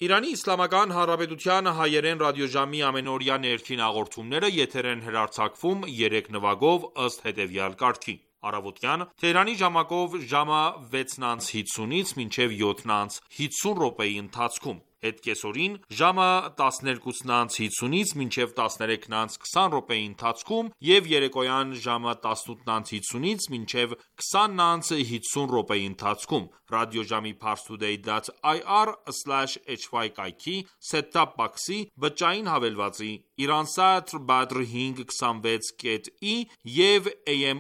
Իրանի Իսլամական Հանրապետության հայերեն ռադիոժամի ամենօրյա ներքին հաղորդումները եթեր են հեռարձակվում 3 նվագով ըստ հետևյալ կարգի: Առավոտյան Թեհրանի ժամակով ժամը 6:50-ից մինչև 7:50 րոպեի ընթացքում, հետ կեսօրին ժամը 12:50-ից մինչև 13:20 րոպեի ընթացքում և երեկոյան ժամը 18:50-ից մինչև 20:50 րոպեի ընթացքում ռադիոժամի parstoday.ir/hy կայքի set-top box-ի բջջային հավելվածի, Iransat Badr 526.E և AM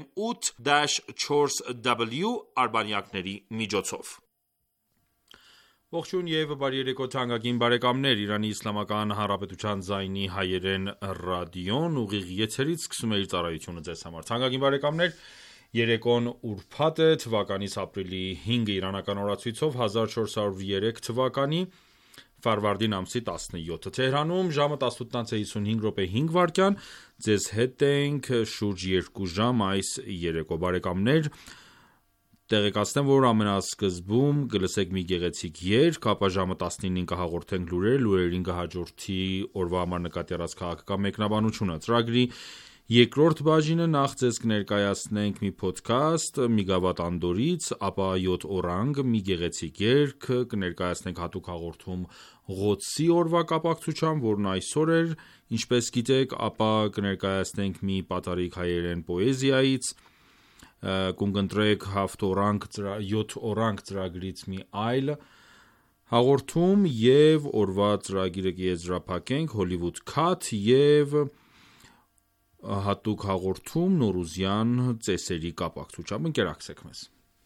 8-4W արբանյակների միջոցով: Ողջույն և բարի երեկո թանկագին բարեկամներ: Իրանի Իսլամական Հանրապետության ձայնի հայերեն ռադիոն ուղիղ եթերից սկսում է իր ծառայությունը ձեզ համար: Թանկագին բարեկամներ, երեկոն ուրբաթ է, թվականիս ապրիլի 5-ը, իրանական օրացույցով 1403 թվականի ֆարվարդին ամսի 17-ը: Թեհրանում ժամը 18:55 ձեզ հետ ենք շուրջ 2 ժամ այս երեկո: Բարեկամներ, տեղեկացնեմ, որ ամենասկզբում կլսեք մի գեղեցիկ երգ, ապա ժամը 19-ին կհաղորդենք լուրեր, լուրերին կհաջորդի օրվա համար նկատի առած քաղաքական մեկնաբանությունը: Ծրագրի երկրորդ բաժինը նախ ձեզ կներկայացնենք մի փոդքասթ Միգավատ Անդորից, ապա 7 օրանգ, մի գեղեցիկ երգ, կներկայացնենք հատուկ հաղորդում Ղոդսի օրվա կապակցությամբ, որն այսօր էր, ինչպես գիտեք, ապա կներկայացնենք մի պատառիկ հայերեն պոեզիայից, կընտրենք 7 օրանգ ծրագրից մի այլ հաղորդում և օրվա ծրագիրը կեզրափակենք Hollywood Cut և հատուկ հաղորդում Նոռուզյան ծեսերի կապակցությամբ: Ընկերակցեք մեզ: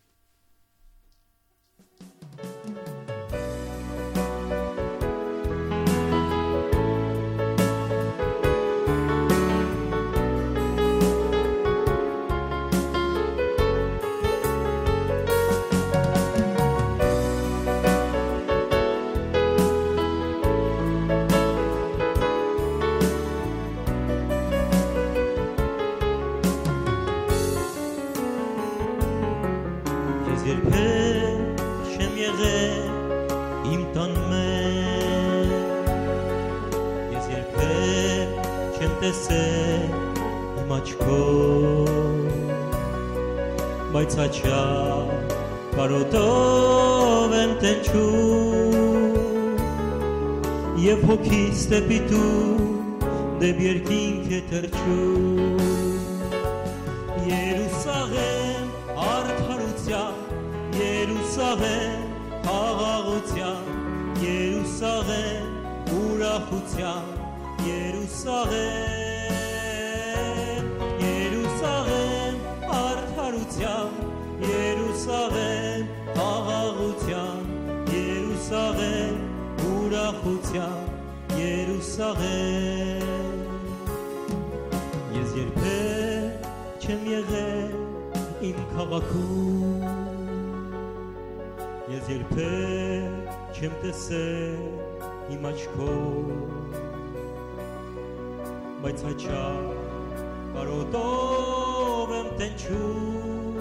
Բայց հաճախ կարոտով եմ տենչում և հոգիս դեպի դու դեպ երկինք է թռչում: Երուսաղեմ արդարության, Երուսաղեմ խաղաղության, Երուսաղեմ ուրախության, Երուսաղեմ, Երուսաղեմ արդարության, Երուսաղեմ խաղաղության, Երուսաղեմ ուրախության, Երուսաղեմ: Ես երբեք չեմ եղել իմ քաղաքում, ես երբեք չեմ տեսել իմ աչքով, բայց հաճախ կարոտով եմ տենչում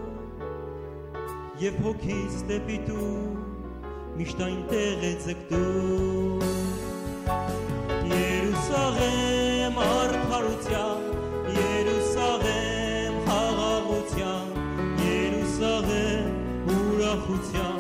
և հոգիս դեպի դու միշտ այնտեղ է ձգտում: Երուսաղեմ արդարության, Երուսաղեմ խաղաղության, Երուսաղեմ ուրախության,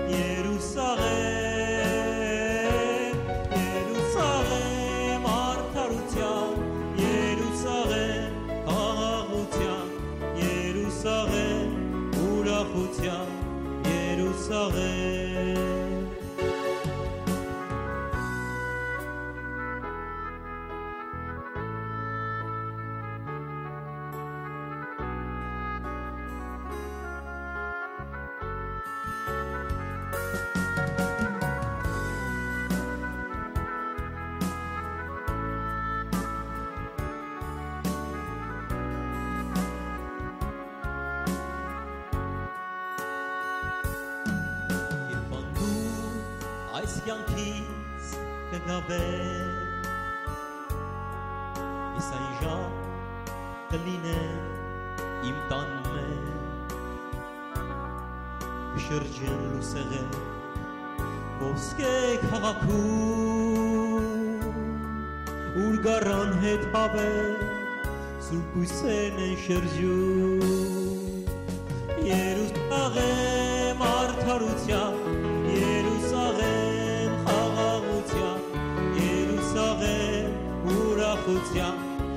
Երուսաղեմ, Երուսաղեմ արդարության, Երուսաղեմ խաղաղության, Երուսաղեմ ուրախության, Երուսաղեմ: Այս կյանքից կգավեմ, ես այն ժամ կլինեմ իմ տան մեջ, կշրջեմ լուսեղեն ոսկե քաղաքում ուր գարան հետ հավեր սուրբ բույսերն են շրջում Երուսաղեմ արդարության Երուսաղեմ խաղաղության Երուսաղեմ ուրախության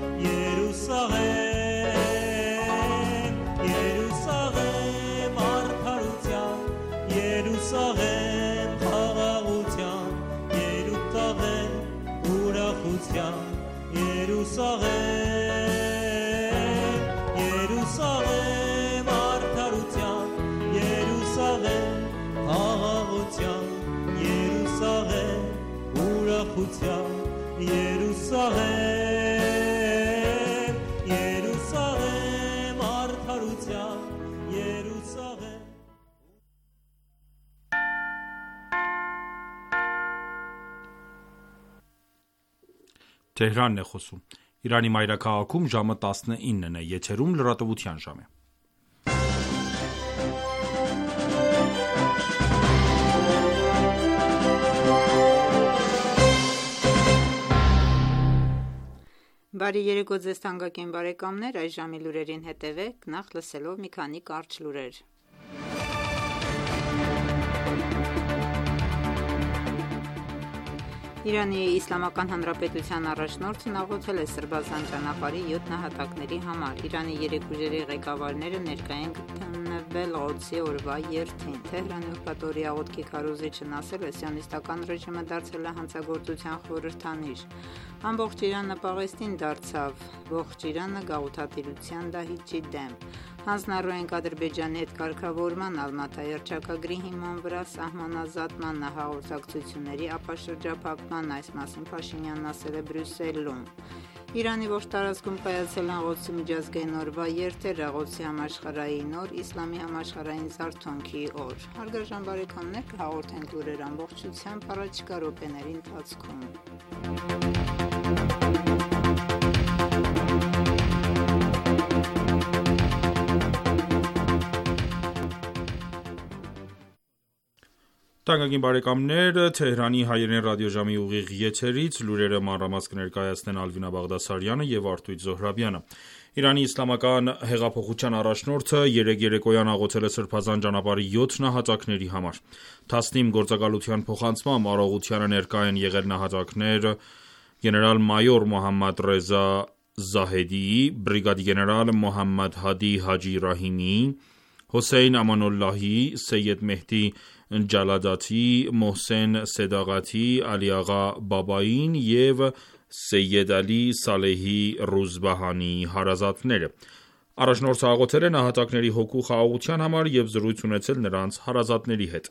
Երուսաղեմ Երուսաղեմ արդարության Երուսաղեմ խաղաղության Երուսաղեմ ուրախության Երուսաղեմ Երուսաղեմ արդարության Երուսաղեմ խաղաղության Երուսաղեմ ուրախության Երուսաղեմ Երուսաղեմ արդարության Երուսաղեմ Թեհրանն է խոսում։ Իրանի մայրաքաղաքում ժամը 19-ն է, եթերում լրատվության ժամ է։ Բարի երեկո ձեզ թանկագին բարեկամներ, այս ժամի լուրերին հետևեք, նախ լսելով մի քանի կարճ լուրեր։ Իրանի Իսլամական Հանրապետության առաջնորդն աղոթել է Սրբազան ճանապարհի 7 նահատակների համար։ Իրանի երեկույթերի ղեկավարները ներկայ են գտնվել Ղոդսի օրվա երթին։ Թեհրանի ուրբաթօրյա աղոթքի քարոզիչն ասել է, սիոնիստական ռեժիմը դարձել է հանցագործության խորհրդանիշ։ Ամբողջ Իրանը Պաղեստին դարձավ, ողջ Իրանը գաղութատիրության դահիճի դեմ։ Հանձնառու ենք Ադրբեջանի հետ կարգավորման Ալմատայի հռչակագրի հիման վրա սահմանազատման հաղորդակցությունների ապաշրջափակման, այս մասին Փաշինյանն ասել է Բրյուսելում։ Իրանի ողջ տարածքում կայացել են Ղոդսի միջազգային օրվա երթերը, Ղոդսի համաշխարհային օր, Իսլամի համաշխարհային զարթոնքի օր։ Հարգարժան բարեկամներ, կհաղորդենք լուրեր ամբողջությամբ առաջիկա րոպեների ընթացքում։ Թանկագին բարեկամներ, Թեհրանի հայերեն ռադիոժամի ուղիղ եթերից լուրերը մանրամասն կներկայացնեն Ալվինա Բաղդասարյանը եւ Արտույտ Զոհրաբյանը։ Իրանի Իսլամական հեղափոխության առաջնորդը երեկոյան աղոթել է Սրբազան ճանապարհի 7 նահատակների համար։ Թասնիմ գործակալության փոխանցմամբ առողջությանը ներկա են եղել նահատակներ գեներալ-մայոր Մոհամմադ Ռեզա Զահեդի, բրիգադի գեներալ Մոհամմադ Հադի Հաջի Ռահիմի, Հոսեյն Ամանոլլահի, Սեյեդ Մեհդի Ջալադաթի, Մոհսեն Սեդաղաթի, Ալիաղա Բաբային և Սեյեդ Ալի Սալեհի Ռուզբահանի հարազատները։ Առաջնորդը աղոթել է նահատակների հոգու խաղաղության համար և զրույց ունեցել նրանց հարազատների հետ։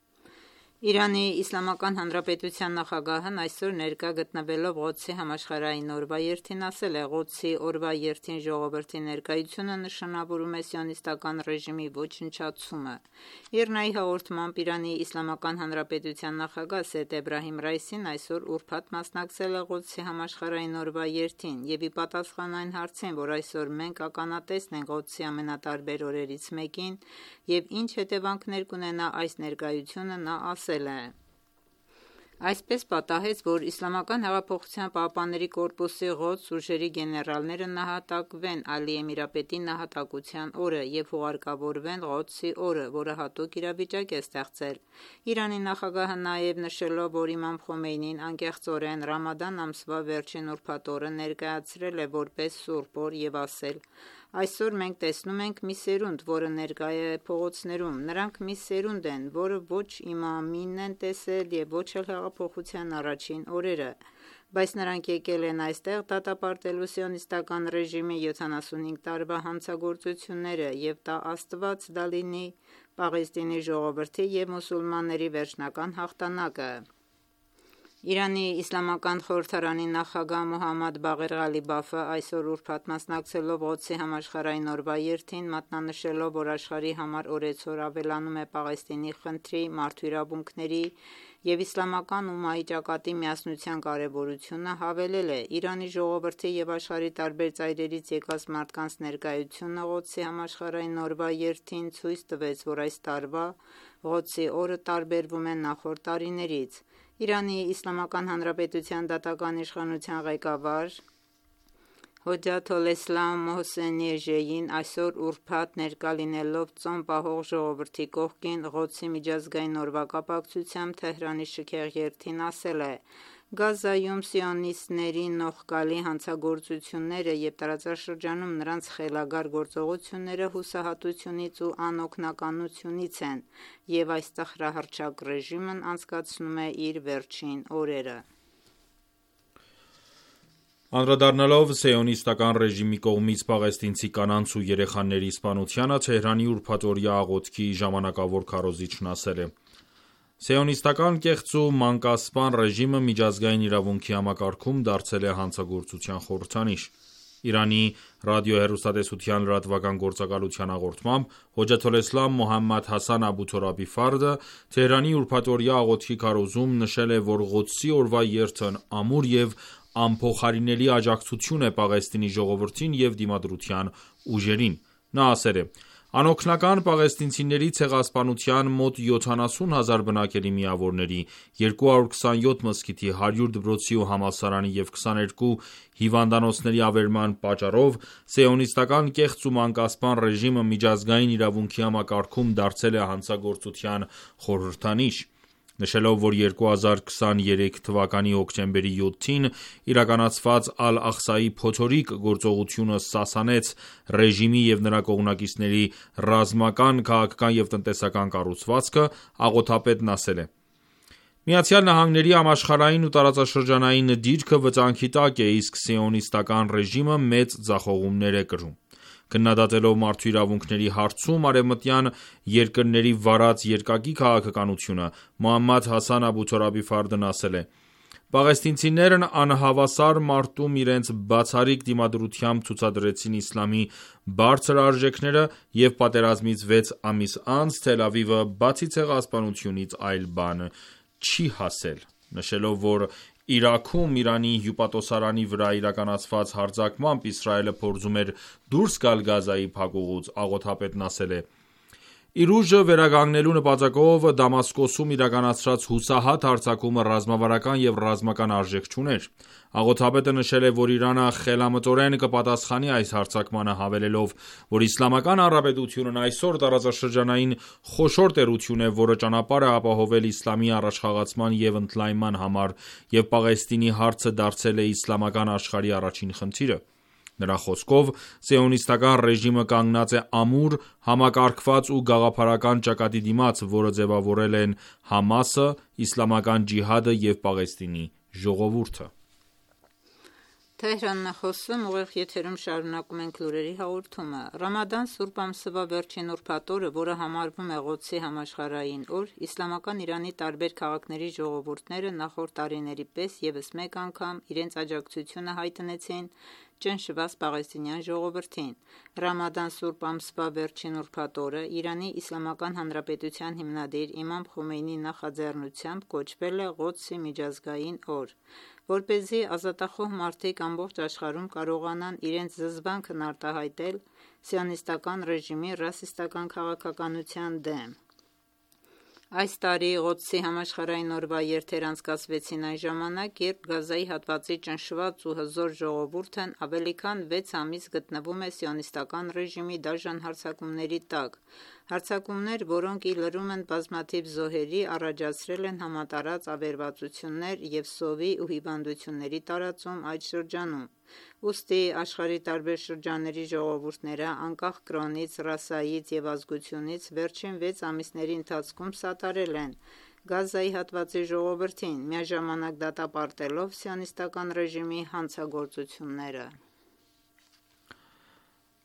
Իրանի Իսլամական Հանրապետության նախագահն այսօր ներկա գտնվելով Ղոդսի համաշխարհային օրվա երթին ասել է. Ղոդսի օրվա երթին ժողովրդի ներկայությունը նշանավորում է սիոնիստական ռեժիմի ոչնչացումը։ Իրնայի հաղորդմամբ Իրանի Իսլամական Հանրապետության նախագահ Սեյեդ Էբրահիմ Ռայիսին այսօր ուրբաթ մասնակցել է Ղոդսի համաշխարհային օրվա երթին և ի պատասխան այն հարցին, որ այսօր մենք ականատեսն ենք Ղոդսի ամենատարբեր օրերից մեկին և ինչ հետևանքներ կունենա այս ներկայությունը, նա ասել է. Այսպես պատահեց, որ Իսլամական հեղափոխության պահապանների կորպուսի Ղոդս ուժերի գեներալները նահատակվեն Ալի Էմիրապետի նահատակության օրը և հուղարկավորվեն Ղոդսի օրը, որը հատուկ իրավիճակ է ստեղծել։ Իրանի նախագահը նաև նշելով, որ Իմամ Խոմեյնին անկեղծորեն Ռամադան ամսվա վերջին ուրբաթ օրը ներկայացրել է որպես սուրբ օր և ասել. Այսօր մենք տեսնում ենք մի սերունդ, որը ներկա է փողոցներում։ Նրանք մի սերունդ են, որը ոչ իմամին են տեսել և ոչ էլ հեղափոխության առաջին օրերը, բայց նրանք եկել են այստեղ դատապարտելու սիոնիստական ռեժիմի 75 տարվա հանցագործությունները և տա Աստված դա լինի Պաղեստինի ժողովրդի և մուսուլմանների վերջնական հաղթանակը։ Իրանի Իսլամական խորհրդարանի նախագահ Մոհամմադ Բաղեր Ղալիբաֆը այսօր ուրբաթ մասնակցելով Ղոդսի համաշխարհային օրվա երթին մատնանշելով, որ աշխարհի համար օրեցօր ավելանում է Պաղեստինի խնդրի, մարդու իրավունքների և իսլամական ումմայի ճակատի միասնության կարևորությունը, հավելել է. «Իրանի ժողովրդի և աշխարհի տարբեր ծայրերից եկած մարդկանց ներկայությունը Ղոդսի համաշխարհային օրվա երթին ցույց տվեց, որ այս տարվա Ղոդսի օրը տարբերվում է նախորդ տարիներից»։ Իրանի Իսլամական Հանրապետության դատական իշխանության ղեկավար Հոջաթ ալ-Իսլամ Մոհսեն Էժեին այսօր ուրբաթ ներկա լինելով ծոմ պահող ժողովրդի կողքին Ղոդսի միջազգային օրվա կապակցությամբ Թեհրանի շքեղ երթին ասել է. «Գազայում սիոնիստների նողկալի հանցագործությունները և տարածաշրջանում նրանց խելագար գործողությունները հուսահատությունից ու անօգնականությունից են, և այս տխրահռչակ ռեժիմն անցկացնում է իր վերջին օրերը»։ Անդրադառնալով սիոնիստական ռեժիմի կողմից պաղեստինցի կանանց ու երեխաների սպանությանը, Թեհրանի ուրբաթօրյա աղոթքի ժամանակավոր քարոզիչն ասել է. «Սիոնիստական կեղծ ու մանկասպան ռեժիմը միջազգային իրավունքի համակարգում դարձել է հանցագործության խորհրդանիշ»։ Իրանի ռադիոհեռուստատեսության լրատվական գործակալության հաղորդմամբ Հոջաթ ալ-Իսլամ Մոհամմադ Հասան Աբու Թորաբի Ֆարդը Թեհրանի ուրբաթօրյա աղոթքի քարոզում նշել է, որ Ղոդսի օրվա երթն ամուր և անփոխարինելի աջակցություն է Պաղեստինի ժողովրդին և դիմադրության ուժերին։ Նա ասել է. «Անօգնական պաղեստինցիների ցեղասպանության, մոտ 70 հազար բնակելի միավորների, 227 մզկիթի, 100 դպրոցի ու համալսարանի և 22 հիվանդանոցների ավերման պատճառով սիոնիստական կեղծ ու մանկասպան ռեժիմը միջազգային իրավունքի համակարգում դարձել է հանցագործության խորհրդանիշ»։ Նշելով, որ 2023 թվականի հոկտեմբերի 7-ին իրականացված Ալ-Աղսայի փոթորիկ գործողությունը սասանեց ռեժիմի և նրա կողմնակիցների ռազմական, քաղաքական և տնտեսական կառուցվածքը, աղոթապետն ասել է. «ԱՄՆ-ի համաշխարհային ու տարածաշրջանային դիրքը վտանգի տակ է, իսկ սիոնիստական ռեժիմը մեծ ձախողումներ է կրում»։ Քննադատելով մարդու իրավունքների հարցում արևմտյան երկրների վարած երկակի քաղաքականությունը, Մոհամմադ Հասան Աբու Թորաբի Ֆարդն ասել է. «Պաղեստինցիներն անհավասար մարտում իրենց բացառիկ դիմադրությամբ ցուցադրեցին իսլամի բարձր արժեքները և պատերազմից 6 ամիս անց Թել Ավիվը բացի ցեղասպանությունից այլ բան չի հասել»։ Նշելով, որ Իրաքում Իրանի հյուպատոսարանի վրա իրականացված հարձակմամբ Իսրայելը փորձում էր դուրս գալ Գազայի փակուղուց, աղոթապետն ասել է. «Իր ուժը վերականգնելու նպատակով Դամասկոսում իրականացրած հուսահատ հարձակումը ռազմավարական և ռազմական արժեք չուներ»։ Աղոթապետը նշել է, որ Իրանը խելամտորեն կպատասխանի այս հարձակմանը, հավելելով, որ Իսլամական Հանրապետությունն այսօր տարածաշրջանային խոշոր տերություն է, որը ճանապարհ է ապահովել իսլամի առաջխաղացման և ընդլայնման համար, և Պաղեստինի հարցը դարձել է իսլամական աշխարհի առաջին խնդիրը։ Նրա խոսքով, սիոնիստական ռեժիմը կանգնած է ամուր, համակարգված ու գաղափարական ճակատի դիմաց, որը ձևավորել են ՀԱՄԱՍ-ը, Իսլամական ջիհադը և Պաղեստինի ժողովուրդը։ Ռամադան Սուրբ ամսվա վերջին ուրբաթ օրը, որը համարվում է Ղոդսի համաշխարհային օր, իսլամական Իրանի տարբեր քաղաքների ժողովուրդները նախորդ տարիների պես ևս մեկ անգամ իրենց աջակցությունը հայտնեցին ճնշված պաղեստինյան ժողովրդին։ Ռամադան Սուրբ ամսվա վերջին ուրբաթ օրը Իրանի Իսլամական Հանրապետության հիմնադիր Իմամ Խոմեյնիի նախաձեռնությամբ կոչվել է Ղոդսի միջազգային օր, որպեսզի ազատախոհ մարդիկ ամբողջ աշխարհում կարողանան իրենց զզվանքն արտահայտել սիոնիստական ռեժիմի ռասիստական քաղաքականության դեմ։ Այս տարի Ղոդսի համաշխարհային օրվա երթեր անցկացվեցին այն ժամանակ, երբ Գազայի հատվածի ճնշված ու հզոր ժողովուրդն ավելի քան 6 ամիս գտնվում է սիոնիստական ռեժիմի դաժան հարձակումների տակ, հարձակումներ, որոնք ի լրումն բազմաթիվ զոհերի առաջացրել են համատարած ավերածություններ և սովի ու հիվանդությունների տարածում այդ շրջանում։ Ուստի աշխարհի տարբեր շրջանների ժողովուրդները, անկախ կրոնից, ռասայից և ազգությունից, վերջին 6 ամիսների ընթացքում սատարել են Գազայի հատվածի ժողովրդին, միաժամանակ դատապարտելով սիոնիստական ռեժիմի հանցագործությունները։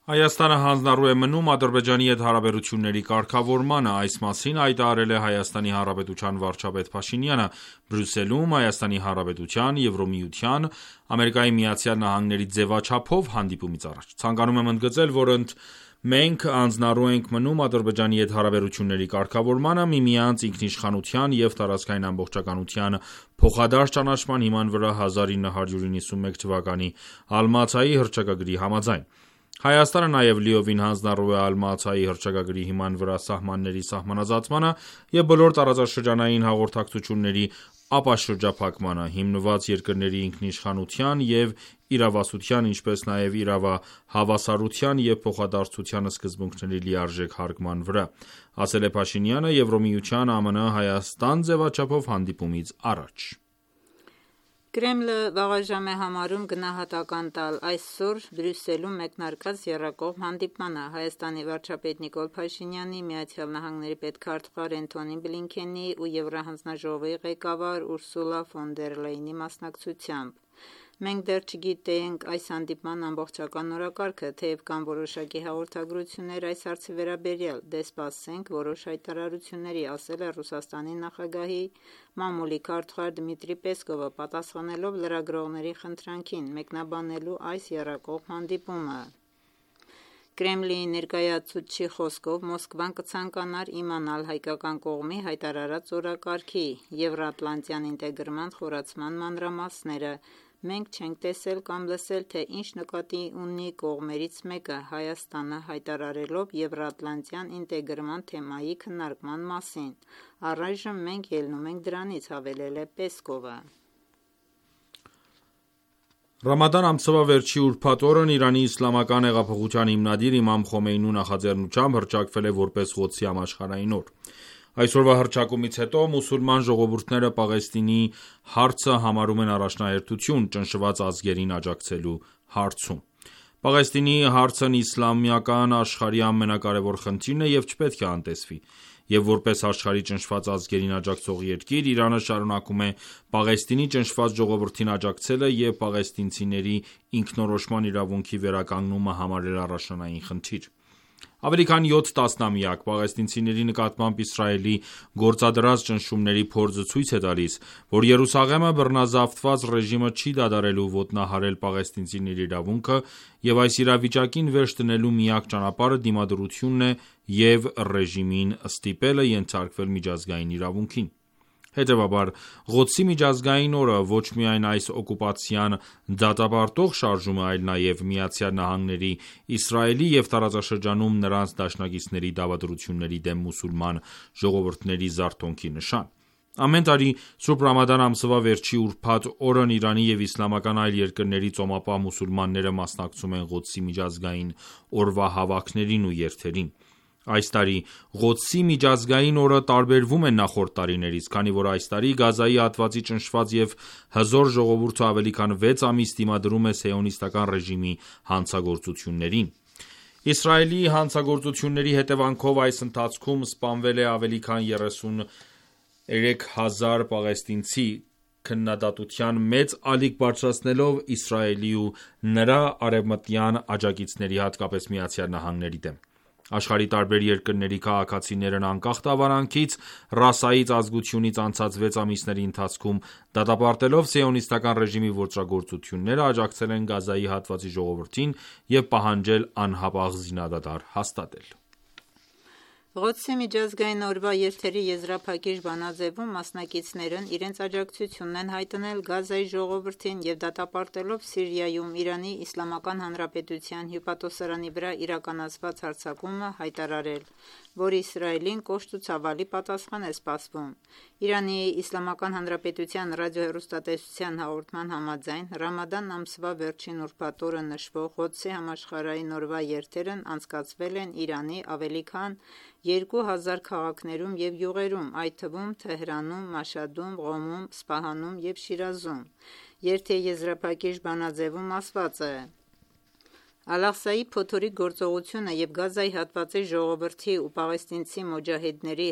Հայաստանը հանձնառու է մնում Ադրբեջանի հետ հարաբերությունների կարգավորմանը, այս մասին հայտարարել է Հայաստանի Հանրապետության վարչապետ Փաշինյանը Բրյուսելում Հայաստանի Հանրապետության, Եվրոմիության, ԱՄՆ-ի ձևաչափով հանդիպումից առաջ։ Ցանկանում եմ ընդգծել, որ մենք հանձնառու ենք մնում Ադրբեջանի հետ հարաբերությունների կարգավորմանը միմյանց ինքնիշխանության և տարածքային ամբողջականության փոխադարձ ճանաչման հիման վրա 1991 թվականի Ալմաթայի հռչակագրի համաձայն։ Հայաստանը նաև լիովին հանձնառու է Ալմաթայի հռչակագրի հիման վրա սահմանների սահմանազատմանը և բոլոր տարածաշրջանային հաղորդակցությունների ապաշրջափակմանը, հիմնված երկրների ինքնիշխանության և իրավասության, ինչպես նաև իրավահավասարության և փոխադարձության սկզբունքների լիարժեք հարգման վրա, ասել է Փաշինյանը Եվրոմիության ԱՄՆ-Հայաստան ձևաչափով հանդիպումից առաջ։ Կրեմլը վաղաժամ է համարում գնահատական տալ այսօր Բրյուսելում մեկնարկած եռակողմ հանդիպմանը Հայաստանի վարչապետ Նիկոլ Փաշինյանի, ԱՄՆ պետքարտուղար Էնթոնի Բլինքենի ու Եվրահանձնաժողովի ղեկավար Ուրսուլա ֆոն դեր Լեյնի մասնակցությամբ։ Մենք դեռ չգիտենք այս հանդիպման ամբողջական օրակարգը, թեև կան որոշակի հաղորդագրություններ այս հարցի վերաբերյալ, դե սպասենք որոշ հայտարարությունների, ասել է Ռուսաստանի նախագահի մամուլի քարտուղար Դմիտրի Պեսկովը, պատասխանելով լրագրողների խնդրանքին մեկնաբանելու այս եռակողմ հանդիպումը։ Կրեմլի ներկայացուցչի խոսքով Մոսկվան կցանկանար իմանալ հայկական կողմի հայտարարած օրակարգի Եվրատլանտյան ինտեգրման խորացման մանրամասները։ Մենք չենք տեսել կամ լսել, թե ինչ նկատի ունի կողմերից մեկը Հայաստանը հայտարարելով Եվրատլանտյան ինտեգրման թեմայի քննարկման մասին։ Առայժմ մենք ելնում ենք դրանից, հավելել է Պեսկովը։ Ռամադան ամսվա վերջի ուրբաթ օրն Իրանի իսլամական հեղափոխության հիմնադիր Իմամ Խոմեյնու նախաձեռնությամբ հռչակվել է որպես Ղոդսի համաշխարհային օր։ Այսօրվա հռչակումից հետո մուսուլման ժողովուրդները Պաղեստինի հարցը համարում են առաջնահերթություն ճնշված ազգերին աջակցելու հարցում։ Պաղեստինի հարցն իսլամական աշխարհի ամենակարևոր խնդիրն է և չպետք է անտեսվի։ Եվ որպես աշխարհի ճնշված ազգերին աջակցող երկիր, Իրանը շարունակում է Պաղեստինի ճնշված ժողովրդին աջակցելը և պաղեստինցիների ինքնորոշման իրավունքի վերականգնումը համարել առաջնային խնդիր։ Ավելի քան 7 տասնամյակ պաղեստինցիների նկատմամբ Իսրայելի գործադրած ճնշումների փորձը ցույց է տալիս, որ Երուսաղեմը բռնազավթված ռեժիմը չի դադարելու ոտնահարել պաղեստինցիների իրավունքը և այս իրավիճակին վերջ դնելու միակ ճանապարհը դիմադրությունն է և ռեժիմին ստիպելը ենթարկվել միջազգային իրավունքին։ Հետևաբար, Ղոդսի միջազգային օրը ոչ միայն այս օկուպացիան դատապարտող շարժում է, այլ նաև ԱՄՆ-ի, Իսրայելի և տարածաշրջանում նրանց դաշնակիցների դավադրությունների դեմ մուսուլման ժողովուրդների զարթոնքի նշան։ Ամեն տարի Սուրբ Ռամադան ամսվա վերջի ուրբաթ օրն Իրանի և իսլամական այլ երկրների ծոմապահ մուսուլմանները մասնակցում են Ղոդսի միջազգային օրվա հավաքներին ու երթերին։ Այս տարի Ղոդսի միջազգային օրը տարբերվում է նախորդ տարիներից, քանի որ այս տարի Գազայի հատվածի ճնշված և հզոր ժողովուրդը ավելի քան 6 ամիս դիմադրում է սիոնիստական ռեժիմի հանցագործություններին։ Իսրայելի հանցագործությունների հետևանքով այս ընթացքում սպանվել է ավելի քան 33,000 պաղեստինցի, քննադատության մեծ ալիք բարձրացնելով Իսրայելի ու նրա արևմտյան աջակիցների, հատկապես ԱՄՆ-ի դեմ։ Աշխարհի տարբեր երկրների քաղաքացիներն անկախ տաղավարանքից, ռասայից, ազգությունից անցած 6 ամիսների ընթացքում դատապարտելով սիոնիստական ռեժիմի ոճրագործությունները, աջակցել են Գազայի հատվածի ժողովրդին և պահանջել անհապաղ զինադադար հաստատել։ Ղոդսի միջազգային օրվա երթերի եզրափակիչ բանաձևում մասնակիցներն իրենց աջակցությունն են հայտնել Գազայի ժողովրդին և դատապարտելով Սիրիայում Իրանի Իսլամական Հանրապետության հյուպատոսարանի վրա իրականացված հարձակումը, հայտարարել, որ Իսրայելին կոշտ ու ցավալի պատասխան է սպասվում։ Իրանի Իսլամական Հանրապետության ռադիոհեռուստատեսության հաղորդման համաձայն, Ռամադան ամսվա վերջին ուրբաթ օրը նշվող Ղոդսի համաշխարհային օրվա երթերն անցկացվել են Իրանի ավելի քան 2000 քաղաքներում և գյուղերում, այդ թվում Թեհրանում, Մաշհադում, Ղոմում, Սպահանում և Շիրազում։ Երթի եզրափակիչ բանաձևում ասված է. Ալ-Աղսայի փոթորիկ գործողությունը և Գազայի հատվածի ժողովրդի ու պաղեստինցի մոջահեդների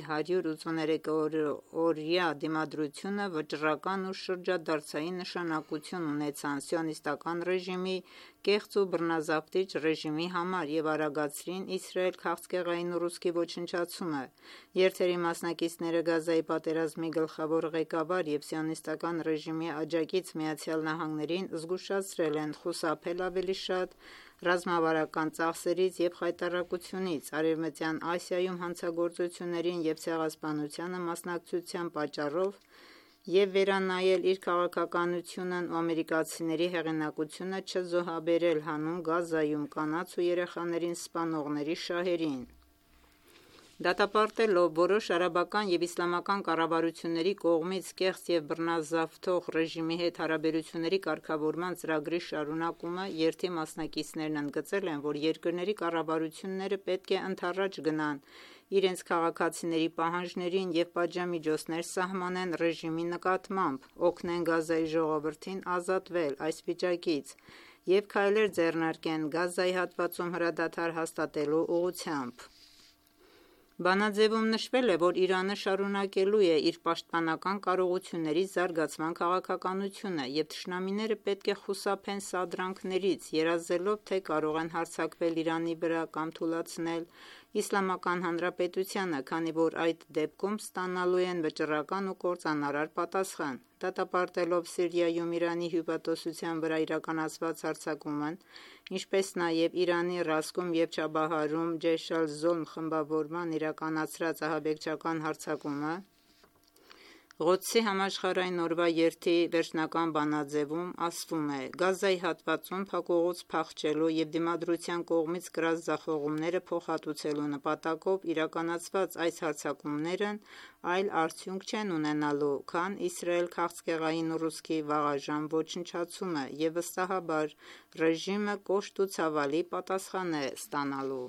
183-օրյա դիմադրությունը վճռական ու շրջադարձային նշանակություն ունեցան Սիոնիստական ռեժիմի կեղծ ու բռնազավթիչ ռեժիմի համար և արագացրին Իսրայել քաղցկեղային ուռուցքի ոչնչացումը։ Երթերի մասնակիցները Գազայի պատերազմի գլխավոր ղեկավար և Սիոնիստական ռեժիմի աջակից ԱՄՆ-ին զգուշացրել են խուսափել ավելի շատ ռազմավարական ծախսերից և խայտառակությունից, Արևմտյան Ասիայում հանցագործություններին և ցեղասպանությանը մասնակցության պատճառով և վերանայել իր քաղաքականությունն ու ամերիկացիների հեղինակությունը չզոհաբերել հանուն Գազայում կանանց ու երեխաներին սպանողների շահերին։ Դատապարտելով որոշ արաբական և իսլամական կառավարությունների կողմից կեղծ և բռնազավթող ռեժիմի հետ հարաբերությունների կարգավորման ծրագրի շարունակումը, երթի մասնակիցներն ընդգծել են, որ երկրների կառավարությունները պետք է ընդառաջ գնան իրենց քաղաքացիների պահանջներին և պատժամիջոցներ սահմանեն ռեժիմի նկատմամբ, օգնեն Գազայի ժողովրդին ազատվել այս վիճակից և քայլեր ձեռնարկեն Գազայի հատվածում հրադադար հաստատելու ուղղությամբ։ Բանաձեւում նշվել է, որ Իրանը շարունակելու է իր պաշտպանական կարողությունների զարգացման քաղաքականությունը և թշնամիները պետք է խուսափեն սադրանքներից, երազելով, թե կարող են հարձակվել Իրանի վրա կամ թուլացնել Իսլամական Հանրապետությանը, քանի որ այդ դեպքում ստանալու են վճռական ու կործանարար պատասխան։ Դատապարտելով Սիրիայում Իրանի հյուպատոսության վրա իրականացված հարձակումն, ինչպես նաև Իրանի Ռասկում և Չաբահարում Ջեյշ ալ-Զոլմ խմբավորման իրականացրած ահաբեկչական հարձակումը, Ղոդսի համաշխարհային օրվա երթի վերջնական բանաձեւում ասվում է. «Գազայի հատվածում փակուղուց փախչելու և Դիմադրության կողմից կրած ձախողումները փոխհատուցելու նպատակով իրականացված այս հարձակումներն այլ արդյունք չեն ունենալու, քան Իսրայել քաղցկեղային ուռուցքի վաղաժամ ոչնչացումը և վստահաբար ռեժիմը կոշտ ու ցավալի պատասխան է ստանալու»։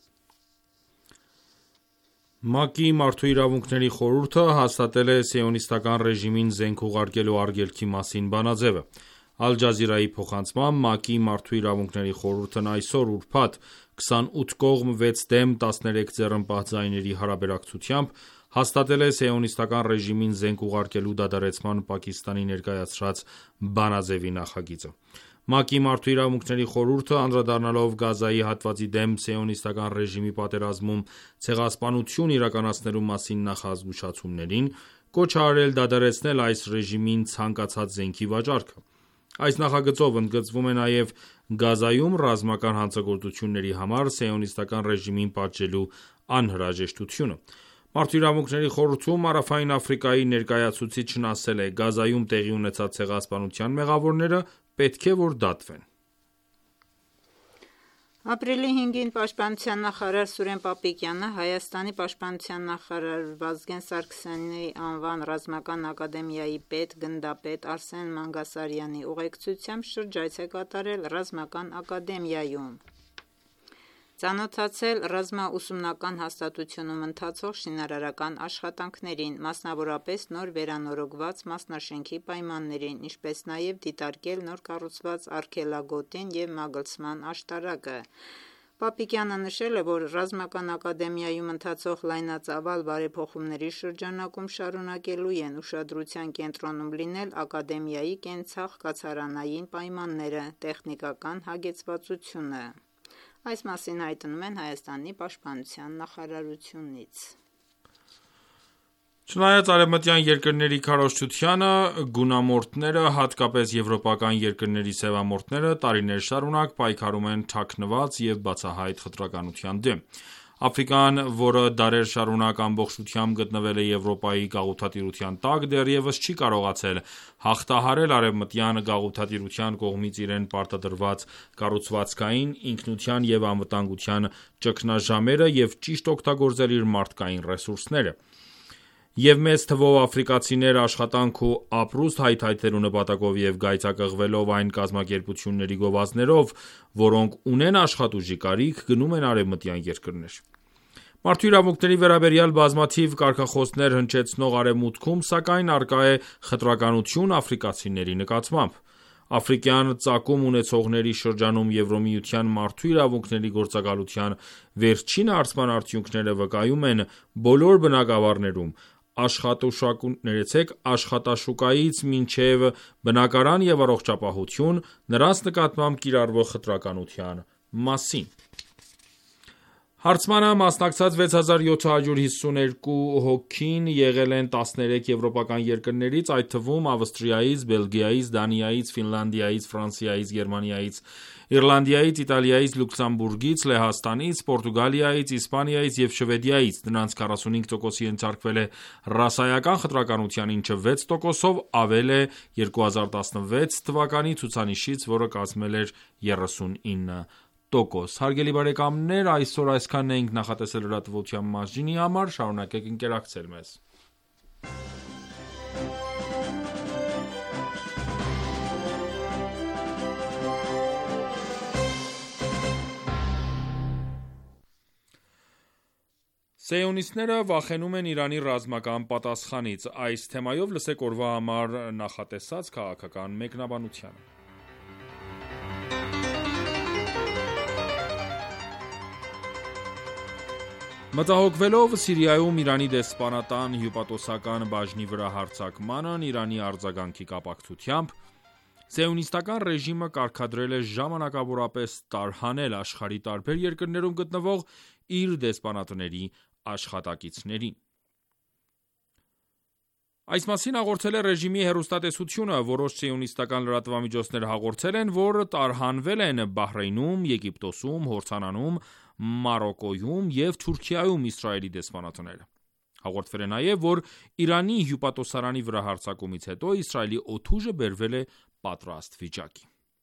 ՄԱԿ-ի Մարդու իրավունքների խորհուրդը հաստատել է Սիոնիստական ռեժիմին զենք ուղարկելու արգելքի մասին բանաձևը։ Ալ Ջազիրայի փոխանցմամբ ՄԱԿ-ի Մարդու իրավունքների խորհուրդն այսօր ուրբաթ 28 կողմ 6 դեմ 13 ձեռնպահ ձայների հարաբերակցությամբ հաստատել է Սիոնիստական ռեժիմին զենք ուղարկելու դադարեցման Պակիստանի ներկայացրած բանաձևի նախագիծը։ ՄԱԿ-ի Մարդու իրավունքների խորհուրդը, անդրադառնալով Գազայի հատվածի դեմ Սիոնիստական ռեժիմի պատերազմում ցեղասպանություն իրականացնելու մասին նախազգուշացումներին, կոչ է արել դադարեցնել այս ռեժիմին ցանկացած զենքի վաճառքը։ Այս նախագծով ընդգծվում է նաև Գազայում ռազմական հանցագործությունների համար Սիոնիստական ռեժիմին պատժելու անհրաժեշտությունը։ Մարդու իրավունքների խորհրդում Հարավային Աֆրիկայի ներկայացուցիչն ասել է. «Գազայում տեղի ունեցած ցեղասպանության մեղավորները պետք է որ դատվեն»։ Ապրիլի 5-ին Պաշտպանության նախարար Սուրեն Պապիկյանը Հայաստանի պաշտպանության նախարար Վազգեն Սարգսյանի անվան Ռազմական ակադեմիայի պետ, գնդապետ Արսեն Մանգասարյանի ուղեկցությամբ շրջայց է կատարել Ռազմական ակադեմիայում, ծանոթացել ռազմաուսումնական հաստատությունում ընթացող շինարարական աշխատանքներին, մասնավորապես նոր վերանորոգված մասնաշենքի պայմաններին, ինչպես նաև դիտարկել նոր կառուցված արգելագոտին և մագլցման աշտարակը։ Պապիկյանը նշել է, որ Ռազմական ակադեմիայում ընթացող լայնածավալ բարեփոխումների շրջանակում շարունակելու են ուշադրության կենտրոնում լինել ակադեմիայի կենցաղ-կացարանային պայմանները, տեխնիկական հագեցվածությունը։ Այս մասին հայտնում են Հայաստանի պաշտպանության նախարարությունից։ Չնայած արևմտյան երկրների քարոզչությանը, գունամորթները, հատկապես եվրոպական երկրների սևամորթները տարիներ շարունակ պայքարում են թաքնված և բացահայտ խտրականության դեմ։ Աֆրիկան, որը դարեր շարունակ ամբողջությամբ գտնվել է Եվրոպայի գաղութատիրության տակ, դեռևս չի կարողացել հաղթահարել արևմտյան գաղութատիրության կողմից իրեն պարտադրված կառուցվածքային, ինքնության և անվտանգության ճգնաժամերը և ճիշտ օգտագործել իր մարդկային ռեսուրսները։ Եվ մեծ թվով աֆրիկացիներ աշխատանք ու ապրուստ հայթայթելու նպատակով և գայթակղվելով այն կազմակերպությունների գովազդներով, որոնք ունեն աշխատուժի կարիք, գնում են արևմտյան երկրներ։ Մարդու իրավունքների վերաբերյալ բազմաթիվ կարգախոսներ հնչեցնող Արևմուտքում, սակայն, առկա է խտրականություն աֆրիկացիների նկատմամբ։ Աֆրիկյան ծագում ունեցողների շրջանում Եվրոմիության մարդու իրավունքների գործակալության վերջին հարցման արդյունքները վկայում են բոլոր բնագավառներում աշխատաշուկայից մինչև բնակարան և առողջապահություն, նրանց նկատմամբ կիրառվող խտրականության մասին։ Հարցմանը մասնակցած 6752 հոգին եղել են 13 եվրոպական երկրներից, այդ թվում Ավստրիայից, Բելգիայից, Դանիայից, Ֆինլանդիայից, Ֆրանսիայից, Գերմանիայից, Իռլանդիայից, Իտալիայից, Լյուքսեմբուրգից, Լեհաստանից, Պորտուգալիայից, Իսպանիայից և Շվեդիայից, նրանց 45%-ի ենթարկվել է ռասայական խտրականության, ինչը 6%-ով ավել է 2016 թվականի ցուցանիշից, որը կազմել էր 39%։ Հարգելի բարեկամներ, այսօր այսքանն էինք նախատեսել լրատվության բաժնի համար, շարունակեք ընկերակցել մեզ։ Սիոնիստները վախենում են Իրանի ռազմական պատասխանից։ Այս թեմայով լսեք օրվա համար նախատեսած քաղաքական մեկնաբանությունը։ Մտահոգվելով Սիրիայում Իրանի դեսպանատան հյուպատոսական բաժնի վրա հարձակմանն Իրանի արձագանքի կապակցությամբ, Սիոնիստական ռեժիմը կարգադրել է ժամանակավորապես տարհանել աշխարհի տարբեր երկրներում գտնվող իր դեսպանատների աշխատակիցներին։ Այս մասին հաղորդել է ռեժիմի հեռուստատեսությունը, որոշ սիոնիստական լրատվամիջոցներ հաղորդել են, որ տարհանվել են Բահրեյնում, Եգիպտոսում, Հորդանանում, Մարոկոյում և Թուրքիայում Իսրայելի դեսպանատները։ Հաղորդվել է նաև, որ Իրանի հյուպատոսարանի վրա հարձակումից հետո Իսրայելի օդուժը բերվել է պատրաստ վիճակի։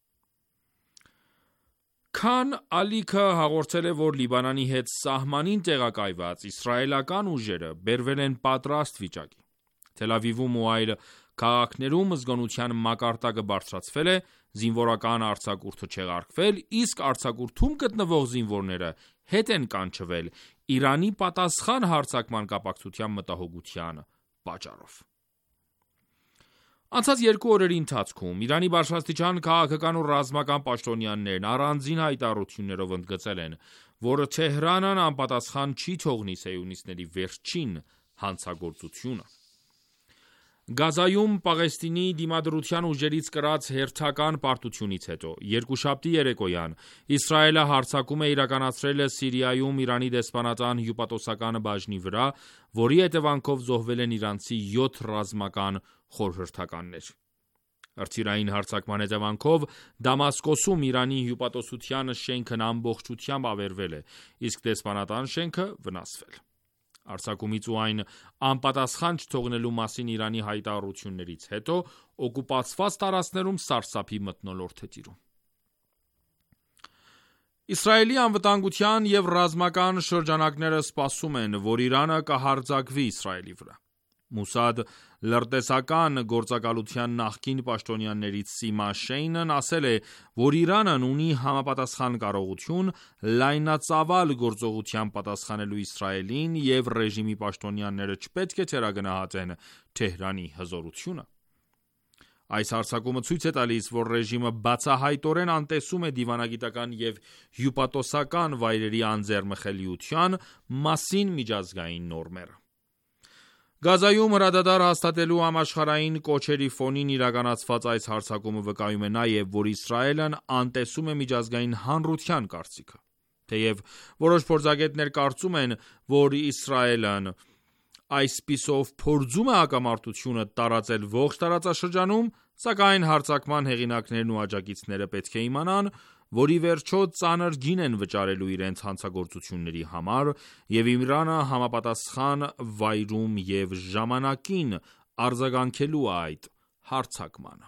Քան Ալիքը հաղորդել է, որ Լիբանանի հետ սահմանին տեղակայված իսրայելական ուժերը բերվել են պատրաստ վիճակի։ Թել Ավիվում ու այլ քաղաքներում զգոնության մակարդակը բարձրացվել է, զինվորական արձակուրդը չեղարկվել, իսկ արձակուրդում գտնվող զինվորները հետ են կանչվել Իրանի պատասխան հարձակման կապակցությամբ մտահոգության պատճառով։ Անցած 2 օրերի ընթացքում Իրանի բարձրաստիճան քաղաքական ու ռազմական պաշտոնյաներն առանձին հայտարարություններով ընդգծել են, որ Թեհրանն անպատասխան չի թողնի սիոնիստների վերջին հանցագործությունը։ Գազայում Պաղեստինի դիմադրության ուժերից կրած հերթական պարտությունից հետո, երկուշաբթի երեկոյան Իսրայելը հարձակում է իրականացրել Սիրիայում Իրանի դեսպանատան հյուպատոսական բաժնի վրա, որի հետևանքով զոհվել են իրանցի 7 ռազմական խորհրդականներ։ Հրթիռային հարձակման հետևանքով Դամասկոսում Իրանի հյուպատոսության շենքն ամբողջությամբ ավերվել է, իսկ դեսպանատան շենքը վնասվել։ Արձակումից ու այն անպատասխան չթողնելու մասին Իրանի հայտարարություններից հետո օկուպացված տարածքներում սարսափի մթնոլորտ է տիրում։ Իսրայելի անվտանգության և ռազմական շրջանակները սպասում են, որ Իրանը կհարձակվի Իսրայելի վրա։ Մոսադ լրտեսական գործակալության նախկին պաշտոնյաներից Սիմա Շեյնն ասել է, որ Իրանն ունի համապատասխան կարողություն լայնածավալ գործողությամբ պատասխանելու Իսրայելին և ռեժիմի պաշտոնյաները չպետք է թերագնահատեն Թեհրանի հզորությունը։ Այս հարձակումը ցույց է տալիս, որ ռեժիմը բացահայտորեն անտեսում է դիվանագիտական և հյուպատոսական վայրերի անձեռնմխելիության մասին միջազգային նորմերը։ Գազայում հրադադար հաստատելու համաշխարհային կոչերի ֆոնին իրականացված այս հարձակումը վկայում է նաև, որ Իսրայելն անտեսում է միջազգային հանրության կարծիքը։ Թեև որոշ փորձագետներ կարծում են, որ Իսրայելն այսպիսով փորձում է հակամարտությունը տարածել ողջ տարածաշրջանում, սակայն հարձակման հեղինակներն ու աջակիցները պետք է իմանան, որ ի վերջո ծանր գին են վճարելու իրենց հանցագործությունների համար, և Իրանը համապատասխան վայրում և ժամանակին արձագանքելու է այդ հարձակմանը։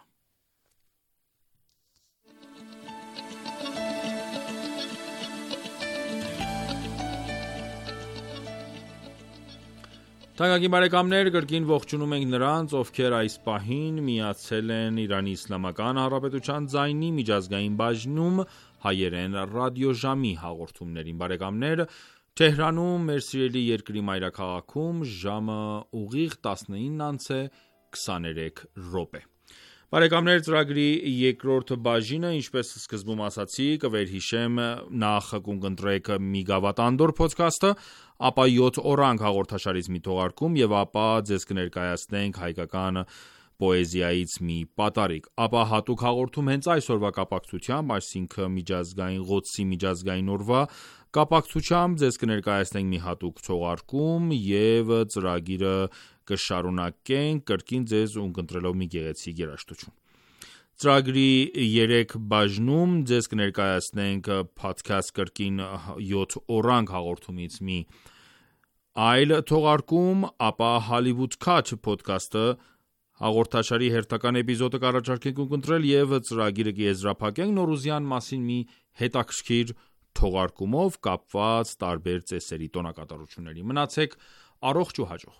Թանկագին բարեկամներ, կրկին ողջունում ենք նրանց, ովքեր այս պահին միացել են Իրանի Իսլամական Հանրապետության ձայնի միջազգային բաժնում հայերեն ռադիոժամի հաղորդումներին։ Բարեկամներ, Թեհրանում, մեր սիրելի երկրի մայրաքաղաքում ժամը ուղիղ 19:23 րոպե։ Բարեկամներ, ծրագրի երկրորդ բաժինը, ինչպես սկզբում ասացի, կվերհիշեմ նախ կընտրեք մի գավաթ անդոր ոդքասթը, ապա 7 օրանք հաղորդաշարից մի թողարկում եւ ապա ձեզ կներկայացնենք հայկական պոեզիայից մի պատարիկ, ապա հատուկ հաղորդում հենց այսօրվա կապակցությամբ, այսինքն միջազգային Ղոդսի միջազգային օրվա կապակցությամբ ձեզ կներկայացնենք մի հատուկ թողարկում եւ ծրագիրը կշարունակենք կրկին ձեզ ունկնդրելով մի գեղեցիկ երաժշտություն։ Ծրագրի 3 բաժնում ձեզ կներկայացնենք podcast կրկին 7 օրանք հաղորդումից մի այլ թողարկում, ապա Hollywood Cut podcast-ը հաղորդաշարի հերթական էպիզոդը կառաջարկենք ունկնդրել եւ ծրագիրը կեզրափակենք Նորուզյան մասին մի հետաքրքիր թողարկումով կապված տարբեր ծեսերի տոնակատարությունների։ Մնացեք առողջ ու հաջող։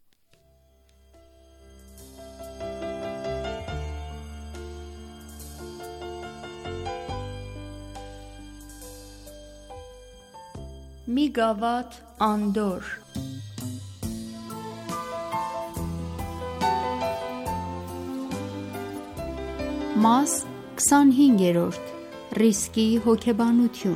Մի գավաթ անդոր Մաս 25-րդ Ռիսկի հոգեբանություն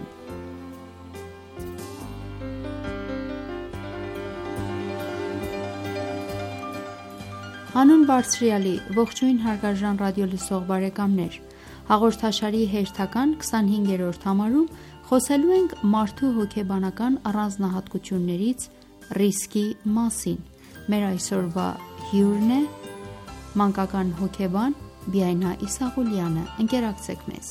Հանուն Բարձրյալի, ողջույն հարգարժան ռադիոլսող բարեկամներ, հաղորդաշարի հերթական 25-րդ համարում խոսելու ենք մարդու հոգեբանական առանձնահատկություններից ռիսկի մասին։ Մեր այսօրվա հյուրն է մանկական հոգեբան Բիայնա Իսաղուլյանը։ Ընկերակցեք մեզ։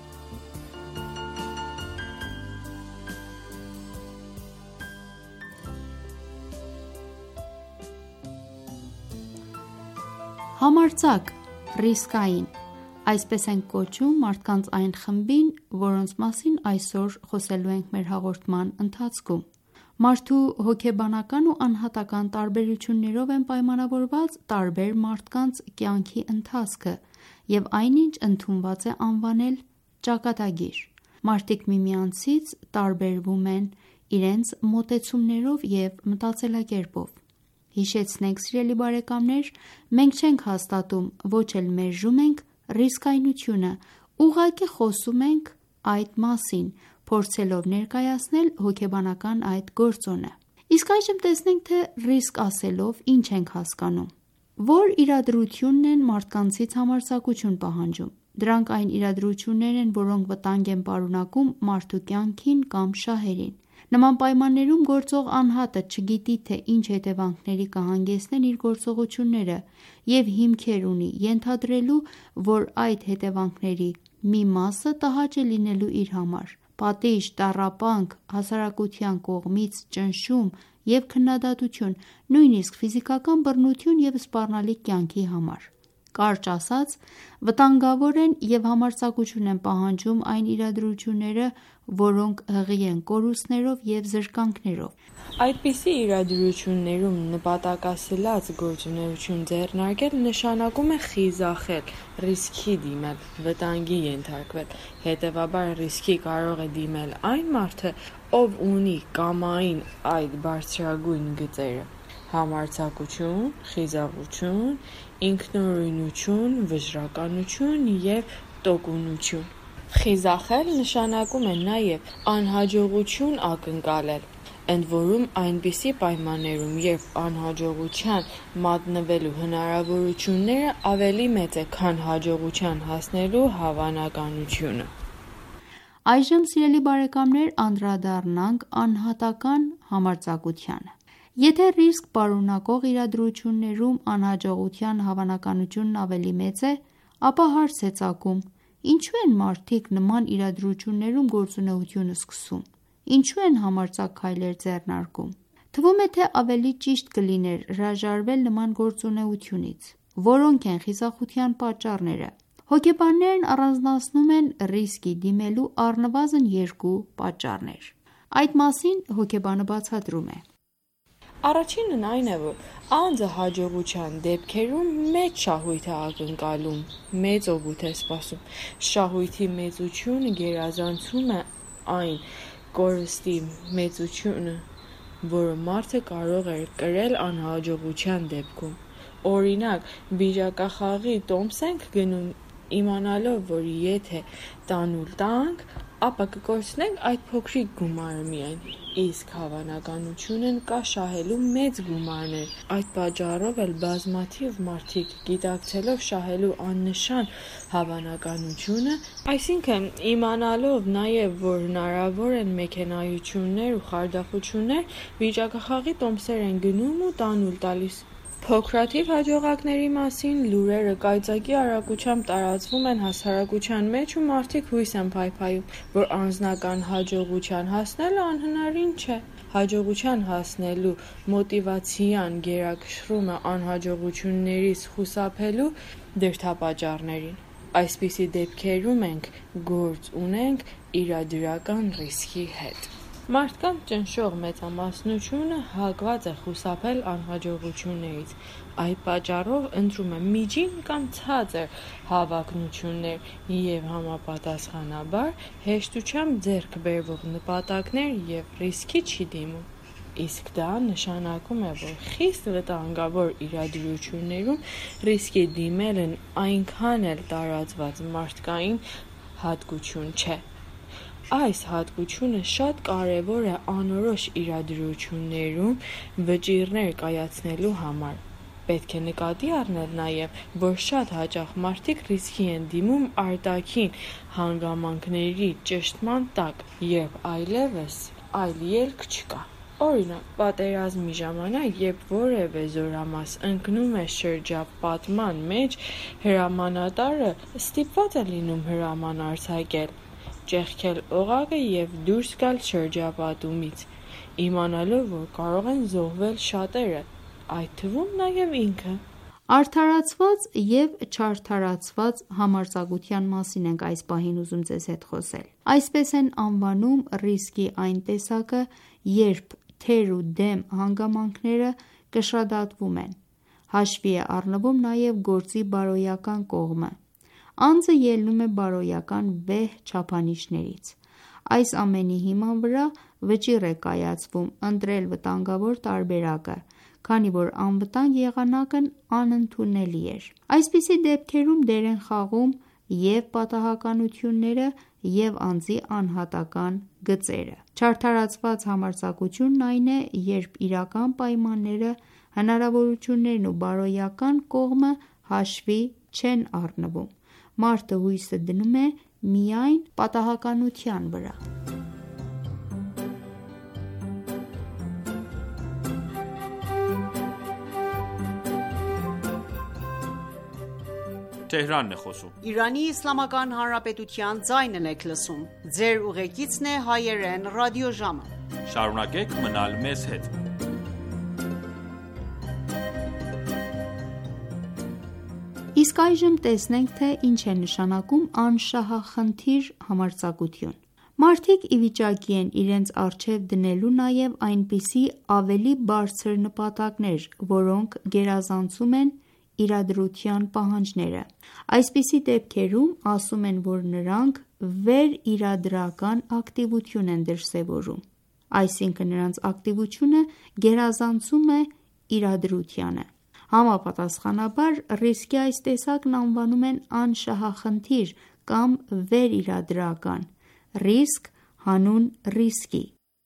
Համարձակ, ռիսկային, այսպես ենք կոչում մարդկանց այն խմբին, որոնց մասին այսօր խոսելու ենք մեր հաղորդման ընթացքում։ Մարդու հոգեբանական ու անհատական տարբերություններով են պայմանավորված տարբեր մարդկանց կյանքի ընթացքը և այնինչ ընդունված է անվանել ճակատագիր։ Մարդիկ միմյանցից տարբերվում են իրենց մոտեցումներով և մտածելակերպով։ Հիշեցնենք, սիրելի բարեկամներ, մենք չենք հաստատում, ոչ էլ մերժում ենք ռիսկայնությունը, ուղղակի խոսում ենք այդ մասին, փորձելով ներկայացնել հոգեբանական այդ գործոնը։ Իսկ այժմ տեսնենք, թե ռիսկ ասելով ինչ ենք հասկանում։ Որ իրադրությունն են մարդկանցից համարձակություն պահանջում։ Դրանք այն իրադրություններ են, որոնք վտանգ են պարունակում մարդու կյանքին կամ շահերին։ Նման պայմաններում գործող անհատը չգիտի, թե ինչ հետևանքների կհանգեցնեն իր գործողությունները և հիմքեր ունի ենթադրելու, որ այդ հետևանքների մի մասը տհաճ է լինելու իր համար։ Պատիժ, տառապանք, հասարակության կողմից ճնշում և քննադատություն, նույնիսկ ֆիզիկական բռնություն և սպառնալիք կյանքի համար։ Կարճ ասած, վտանգավոր են և համարձակություն են պահանջում այն իրադրությունները, որոնք հղի են կորուստներով և զրկանքներով։ Այդպիսի իրադրություններում նպատակասլաց գործունեություն ձեռնարկել նշանակում է խիզախել, ռիսկի դիմել, վտանգի ենթարկվել։ Հետևաբար ռիսկի կարող է դիմել այն մարդը, ով ունի կամային այդ բարձրագույն գծերը՝ համարձակություն, խիզախություն, ինքնուրույնություն, վճռականություն և տոկունություն։ Խիզախել նշանակում է նաև անհաջողություն ակնկալել, ընդ որում այնպիսի պայմաններում, երբ անհաջողության մատնվելու հնարավորությունները ավելի մեծ է, քան հաջողության հասնելու հավանականությունը։ Այժմ, սիրելի բարեկամներ, անդրադառնանք անհատական համարձակությանը։ Եթե ռիսկ պարունակող իրադրություններում անհաջողության հավանականությունն ավելի մեծ է, ապա հարց է ծագում. ինչու են մարդիկ նման իրադրություններում գործունեություն սկսում։ Ինչու են համարձակ քայլեր ձեռնարկում։ Թվում է, թե ավելի ճիշտ կլիներ հրաժարվել նման գործունեությունից։ Որոնք են խիզախության պատճառները։ Հոգեբաններն առանձնացնում են ռիսկի դիմելու առնվազն 2 պատճառներ։ Այդ մասին հոգեբանը բացատրում է. Առաջինն այն է, որ անձը հաջողության դեպքերում մեծ շահույթ է ակնկալում, մեծ օգուտ է սպասում։ Շահույթի մեծությունը գերազանցում է այն կորստի մեծությունը, որը մարդը կարող է կրել անհաջողության դեպքում։ Օրինակ, վիճակախաղի տոմս ենք գնում, իմանալով, որ եթե տանուլ տանք, ապա կկորցնենք այդ փոքրիկ գումարը միայն, իսկ հավանականությունն կա շահելու մեծ գումարներ։ Այդ պատճառով էլ բազմաթիվ մարդիկ գիտակցելով շահելու աննշան հավանականությունը, այսինքն իմանալով նաև, որ հնարավոր են մեքենայություններ ու խարդախություններ, վիճակախաղի տոմսեր են գնում ու տանուլ տալիս։ Փոքրաթիվ հաջողակների մասին լուրերը կայծակի արագությամբ տարածվում են հասարակության մեջ ու մարդիկ հույս են փայփայում, որ անձնական հաջողության հասնելը անհնարին չէ։ Հաջողության հասնելու մոտիվացիան գերակշռում է անհաջողություններից խուսափելու դրդապատճառներին։ Այսպիսի դեպքերում մենք գործ ունենք իրադրական ռիսկի հետ։ Մարդկանց ճնշող մեծամասնությունը հակված է խուսափել անհաջողություններից։ Այդ պատճառով ընտրում է միջին կամ ցածր հավակնություններ և համապատասխանաբար հեշտությամբ ձեռք բերվող նպատակներ և ռիսկի չի դիմում։ Իսկ դա նշանակում է, որ խիստ վտանգավոր իրադրություններում ռիսկի դիմելն այնքան էլ տարածված մարդկային հատկություն չէ։ Այս հատկությունը շատ կարևոր է անորոշ իրադրություններում վճիռներ կայացնելու համար։ Պետք է նկատի առնել նաև, որ շատ հաճախ մարդիկ ռիսկի են դիմում արտաքին հանգամանքների ճշտման տակ, երբ այլևս այլ ելք չկա։ Օրինակ, պատերազմի ժամանակ, երբ որևէ զորամաս ընկնում է շրջապատման մեջ, հրամանատարը ստիպված է լինում հրաման արձակել, ճեղքել օղակը և դուրս գալ շրջապատումից, իմանալով, որ կարող են զոհվել շատերը, այդ թվում նաև ինքը։ Արդարացված և չարդարացված համարձակության մասին ենք այս պահին ուզում ձեզ հետ խոսել։ Այսպես են անվանում ռիսկի այն տեսակը, երբ թեր ու դեմ հանգամանքները կշռադատվում են։ Հաշվի է առնվում նաև գործի բարոյական կողմը։ Անձը ելնում է բարոյական վեհ չափանիշներից։ Այս ամենի հիման վրա վճիռ է կայացվում ընտրել վտանգավոր տարբերակը, քանի որ անվտանգ եղանակն անընդունելի էր։ Այսպիսի դեպքերում դեր են խաղում և պատահականությունները, և անձի անհատական գծերը։ Չարդարացված համարձակությունն այն է, երբ իրական պայմանները, հնարավորություններն ու բարոյական կողմը հաշվի չեն առնվում։ Մարդը հույսը դնում է միայն պատահականության վրա։ Իսկ այժմ տեսնենք, թե ինչ է նշանակում անշահախնդիր համարձակություն։ Մարդիկ ի վիճակի են իրենց առջև դնելու նաև այնպիսի ավելի բարձր նպատակներ, որոնք գերազանցում են իրադրության պահանջները։ Այսպիսի դեպքերում ասում են, որ նրանք վերիրադրական ակտիվություն են դրսևորում, այսինքն նրանց ակտիվությունը գերազանցում է իրադրությանը։ Համապատասխանաբար, ռիսկի այս տեսակն անվանում են անշահախնդիր կամ վերիրադրական ռիսկ հանուն ռիսկի։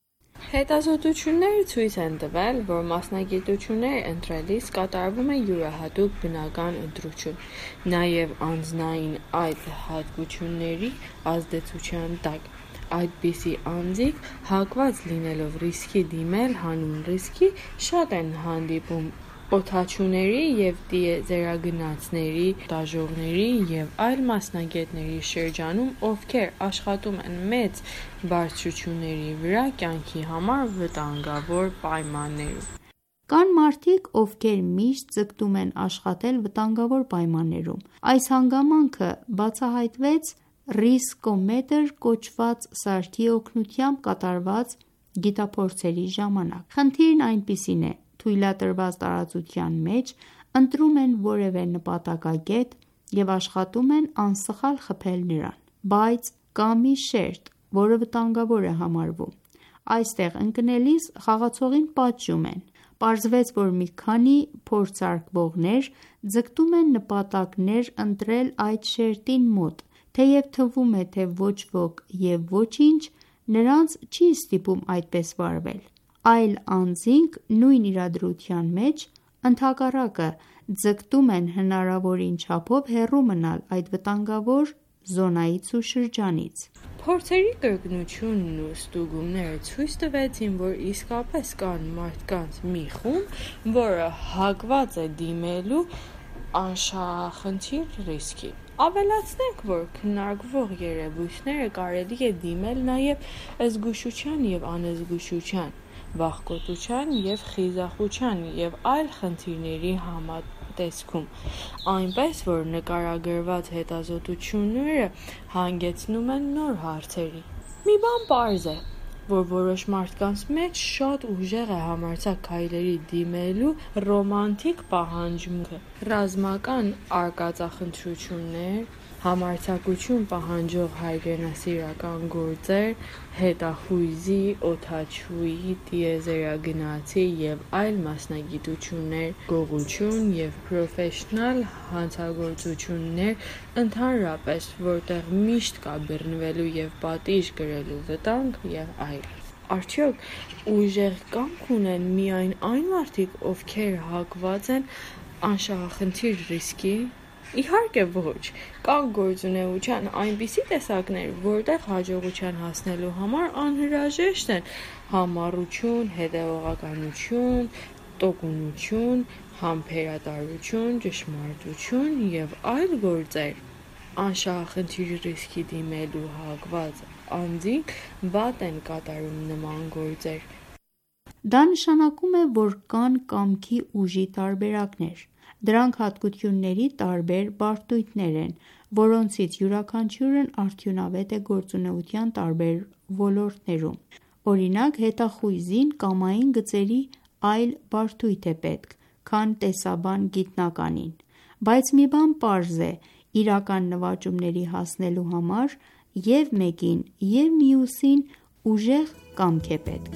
Հետազոտությունները ցույց են տվել, որ մասնագիտություններ ընտրելիս կատարվում է յուրահատուկ բնական ընտրություն, նաև անձնային այդ հատկությունների ազդեցության տակ։ Այդպիսի անձիկ, հակված լինելով ռիսկի դիմել հանուն ռիսկի, շատ են հանդիպում օդաչուների և տիեզերագնացների, ստաժողների և այլ մասնագետների շրջանում, ովքեր աշխատում են մեծ բարձրությունների վրա կյանքի համար վտանգավոր պայմաններում։ Կան մարդիկ, ովքեր միշտ ձգտում են աշխատել վտանգավոր պայմաններում։ Այս հանգամանքը բացահայտվեց ռիսկոմետր կոչված սարքի օգնությամբ կատարված գիտափորձերի ժամանակ։ Խնդիրն այնպիսին է. թույլատրված տարածության մեջ ընտրում են որևէ նպատակակետ և աշխատում են անսխալ խփել նրան, բայց կա մի շերտ, որը վտանգավոր է համարվում։ Այստեղ ընկնելիս խաղացողին պատժում են, Պարզվեց, որ մի քանի փորձարկվողներ ձգտում են նպատակներ ընտրել այդ շերտին մոտ, թեև թվում է, թե ոչ ոք և ոչինչ նրանց չի ստիպում այդպես վարվել, այլ անձինք նույն իրադրության մեջ, ընդհակառակը, ձգտում են հնարավորին չափով հեռու մնալ այդ վտանգավոր զոնայից ու շրջանից։ Փորձերի կրկնությունն ու ստուգումները ցույց տվեցին, որ իսկապես կան մարդկանց մի խումբ, որը հակված է դիմելու անշահախնդիր ռիսկի։ Ավելացնենք, որ քննարկվող երևույթները կարելի է դիմել նաև զգուշության և անզգուշության, վախկոտության և խիզախության և այլ խնդիրների համատեսքում, այնպես որ նկարագրված հետազոտությունները հանգեցնում են նոր հարցերի։ Մի բան պարզ է, որ որոշ մարդկանց մեջ շատ ուժեղ է համարձակ քայլերի դիմելու ռոմանտիկ պահանջմունքը, ռազմական արկածախնդրություններ, համարձակություն պահանջող հայրենասիրական գործեր, հետախույզի, օդաչուի, տիեզերագնացի և այլ մասնագիտություններ, գողություն և պրոֆեսիոնալ հանցագործություններ ընդհանրապես, որտեղ միշտ կա բռնվելու և պատիժ կրելու վտանգ և այլն։ Արդյոք ուժեղ կամք ունեն միայն այն մարդիկ, ովքեր հակված են անշահախնդիր ռիսկի։ Իհարկե ոչ, կան գործունեության այնպիսի տեսակներ, որտեղ հաջողության հասնելու համար անհրաժեշտ են համառություն, հետևողականություն, տոկունություն, համբերատարություն, ճշմարտություն և այլ գործեր։ Անշահախնդիր ռիսկի դիմելու հակված անձինք վատ են կատարում նման գործեր։ Դա նշանակում է, որ կան կամքի ուժի տարբերակներ։ Դրանք հատկությունների տարբեր բարդույթներ են, որոնցից յուրաքանչյուրն արդյունավետ է գործունեության տարբեր ոլորտներում։ Օրինակ, հետախույզին կամային գծերի այլ բարդույթ է պետք, քան տեսաբան գիտնականին, բայց մի բան պարզ է՝ իրական նվաճումների հասնելու համար և մեկին, և մյուսին ուժեղ կամք է պետք։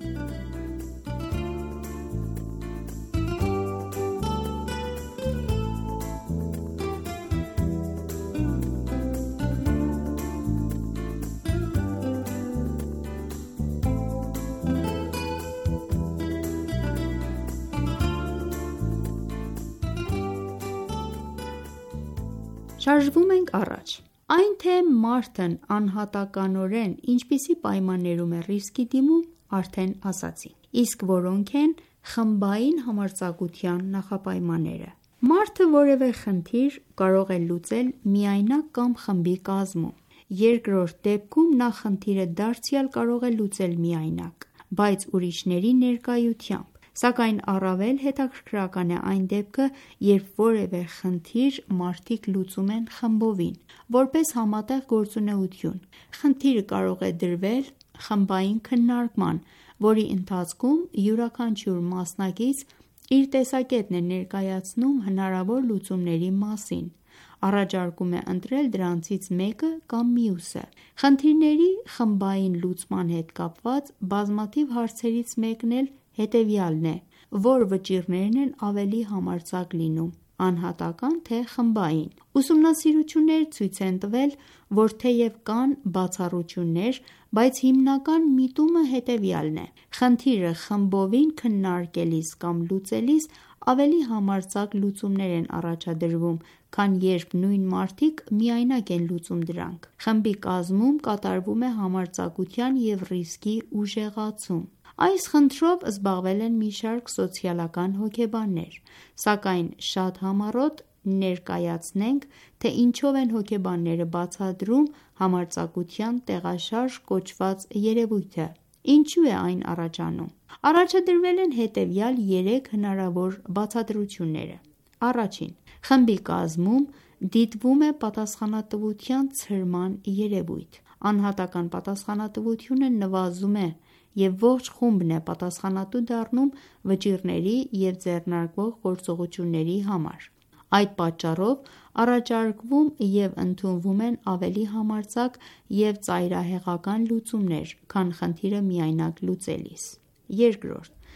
Շարժվում ենք առաջ։ Այն, թե մարդն անհատականորեն ինչպիսի պայմաններում է ռիսկի դիմում, արդեն ասացինք, իսկ որոնք են խմբային համարձակության նախապայմանները։ Մարդը որևէ խնդիր կարող է լուծել միայնակ կամ խմբի կազմում։ Երկրորդ դեպքում նա խնդիրը դարձյալ կարող է լուծել միայնակ, բայց ուրիշների ներկայությամբ։ Սակայն առավել հետաքրքրական է այն դեպքը, երբ որևէ խնդիր մարդիկ լուծում են խմբովին, որպես համատեղ գործունեություն։ Խնդիրը կարող է դրվել խմբային քննարկման, որի ընթացքում յուրաքանչյուր մասնակից իր տեսակետն է ներկայացնում հնարավոր լուծումների մասին, առաջարկում է ընտրել դրանցից մեկը կամ մյուսը։ Խնդիրների խմբային լուծման հետ կապված բազմաթիվ հարցերից մեկն էլ հետևյալն է, որ վճիռներն են ավելի համարձակ լինում՝ անհատական թե խմբային։ Ուսումնասիրություններ ցույց են տվել, որ թեև կան բացառություններ, բայց հիմնական միտումը հետևյալն է. խնդիրը խմբովին քննարկելիս կամ լուծելիս ավելի համարձակ լուծումներ են առաջադրվում, քան երբ նույն մարդիկ միայնակ են լուծում դրանք։ Խմբի կազմում կատարվում է համարձակության և ռիսկի ուժեղացում։ Այս խնդրով զբաղվել են մի շարք սոցիալական հոգեբաններ, սակայն շատ համառոտ ներկայացնենք, թե ինչով են հոգեբանները բացատրում համարձակության տեղաշարժ կոչված երևույթը։ Ինչու է այն առաջանում։ Առաջադրվել են հետևյալ 3 հնարավոր բացատրությունները։ Առաջին, խմբի կազմում դիտվում է պատասխանատվության ցրման երևույթ։ Անհատական պատասխանատվությունը նվազում է և ողջ խումբն է պատասխանատու դառնում վճիռների և ձեռնարկվող գործողությունների համար։ Այդ պատճառով առաջարկվում և ընդունվում են ավելի համարձակ և ծայրահեղական լուծումներ, քան խնդիրը միայնակ լուծելիս։ Երկրորդ,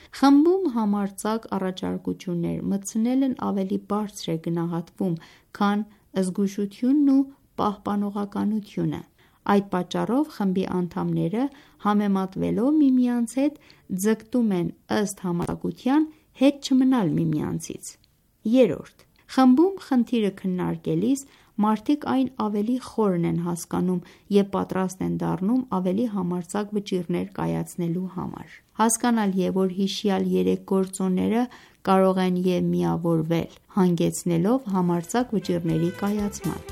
Խմբում համարձակ առաջարկություններ մտցնելն ավելի բարձր է գնահատվում, քան զգուշությունն ու պահպանողականությունը։ Այդ պատճառով խմբի անդամները համեմատվելով միմյանց հետ ձգտում են ըստ համարձակության հետ չմնալ միմյանցից։ Երրորդ. խմբում խնդիրը քննարկելիս մարդիկ այն ավելի խորն են հասկանում և պատրաստ են դառնում ավելի համարձակ վճիռներ կայացնելու համար։ Հասկանալ է, որ հիշյալ երեք գործոնները կարող են և միավորվել, հանգեցնելով համարձակ վճիռների կայացման։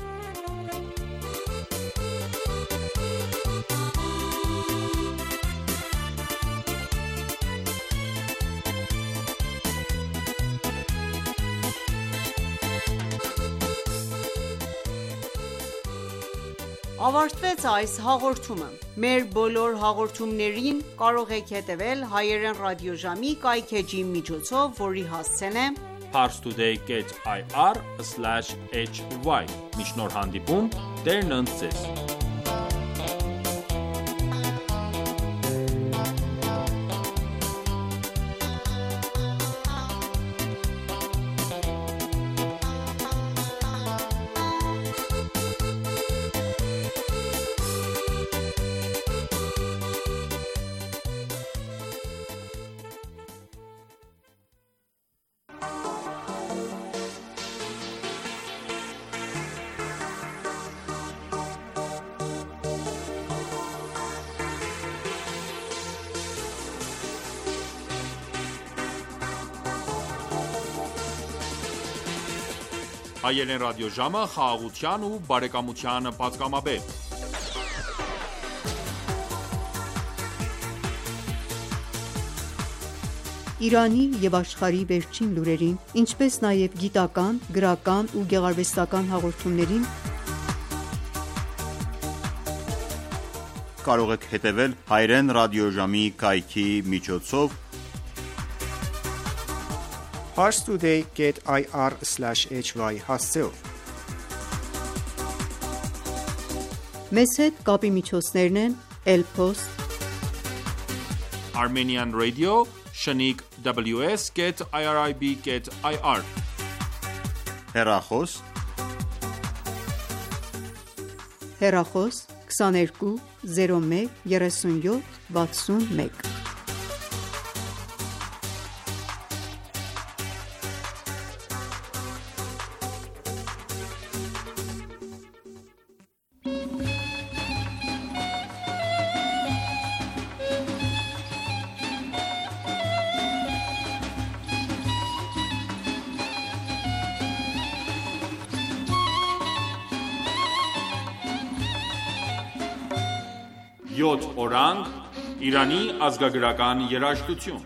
Ավարտվեց այս հաղորդումը։ Մեր բոլոր հաղորդումներին կարող եք հետևել հայերեն ռադիոժամի կայքէջի միջոցով, որի հասցեն է parstoday.ir/hy։ Մինչ նոր հանդիպում, Տերն ընդ ձեզ։ Հայերեն ռադիոժամը խաղաղության ու բարեկամության պատգամաբեր։ Իրանի և աշխարհի վերջին լուրերին, ինչպես նաև գիտական, գրական ու գեղարվեստական հաղորդումներին կարող եք հետևել հայերեն ռադիոժամի կայքի միջոցով parstoday.ir/hy հասցեով։ Մեզ հետ կապի միջոցներն են Elpost, Armenian Radio, Shaniq WS.irib.ir հեռախոս 22 01 37 61 7 օրանգ Իրանի ազգագրական երաժշտություն։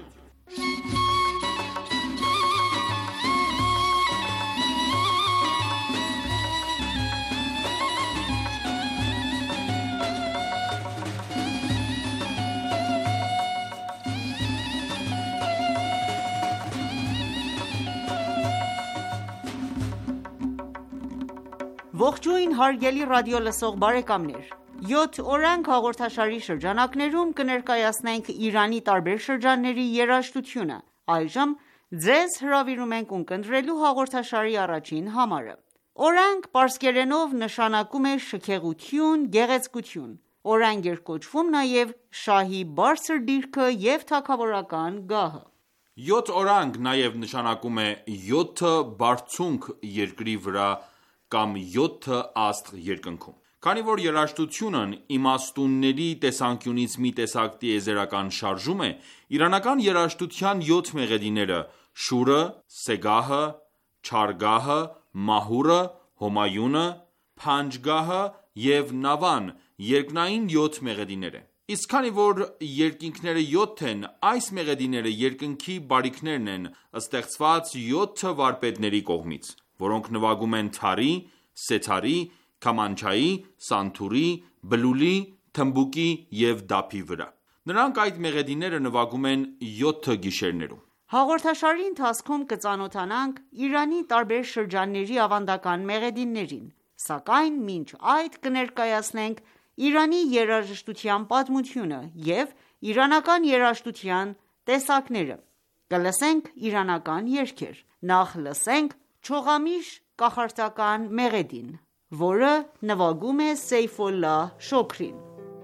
Ողջույն հարգելի ռադիոլսող բարեկամներ։ 7 օրանգ հաղորդաշարի շրջանակներում կներկայացնենք Իրանի տարբեր շրջանների երաժշտությունը։ Այժմ ձեզ հրավիրում ենք ունկնդրելու հաղորդաշարի առաջին համարը։ Օրանգ պարսկերենով նշանակում է շքեղություն, գեղեցկություն։ Օրանգ էր կոչվում նաև շահի բարձր դիրքը և թագավորական գահը։ 7 օրանգ նաև նշանակում է 7 բարձունք երկրի վրա կամ 7 աստղ երկնքում։ Քանի որ երաժշտությունն իմաստունների տեսանկյունից մի տեսակ տիեզերական շարժում է, իրանական երաժշտության 7 մեղեդիները՝ շուրը, սեգահը, չարգահը, մահուրը, հոմայունը, փանջգահը և նավան երկնային 7 մեղեդիներ են։ Իսկ քանի որ երկինքները 7 են, այս մեղեդիները երկնքի բարիքներն են ստեղծված 7 վարպետների կողմից, որոնք նվագում են թարի, սեթարի, քամանչայի, սանթուրի, բլուլի, թմբուկի և դափի վրա։ Նրանք այդ մեղեդիները նվագում են 7 գիշերներում։ Հաղորդաշարի ընթացքում կծանոթանանք Իրանի տարբեր շրջանների ավանդական մեղեդիներին, սակայն մինչ այդ կներկայացնենք Իրանի երաժշտության պատմությունը և իրանական երաժշտության տեսակները։ Կլսենք իրանական երգեր: Նախ լսենք Չողամիշ կախարդական մեղեդին, որը նվագում է Սեյֆոլլահ Շոքրին: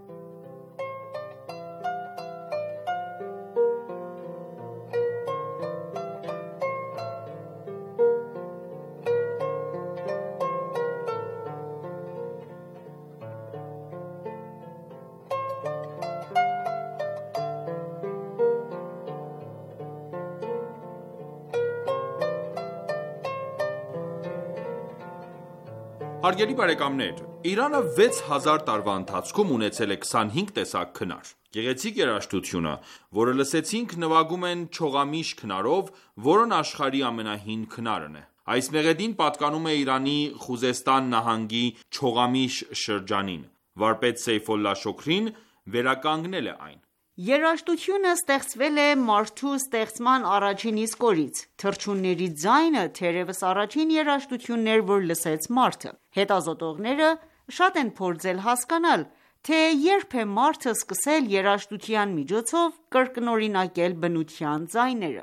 Հարգելի բարեկամներ, Իրանը 6000 տարվա ընթացքում ունեցել է 25 տեսակ քնար: Գեղեցիկ երաժշտությունը, որը լսեցինք, նվագում են Չողամիշ քնարով, որն աշխարհի ամենահին քնարն է: Այս մեղեդին պատկանում է Իրանի Խուզեստան նահանգի Չողամիշ շրջանին: Վարպետ Սեյֆոլլահ Շոքրին վերականգնել է այն: Երաժշտությունը ստեղծվել է մարդու ստեղծման առաջին իսկ օրից: Թռչունների ձայնը թերևս առաջին երաժշտությունն էր, որ լսեց մարդը: Հետազոտողները շատ են փորձել հասկանալ, թե երբ է մարդը սկսել երաժշտության միջոցով կրկնօրինակել բնության ձայները: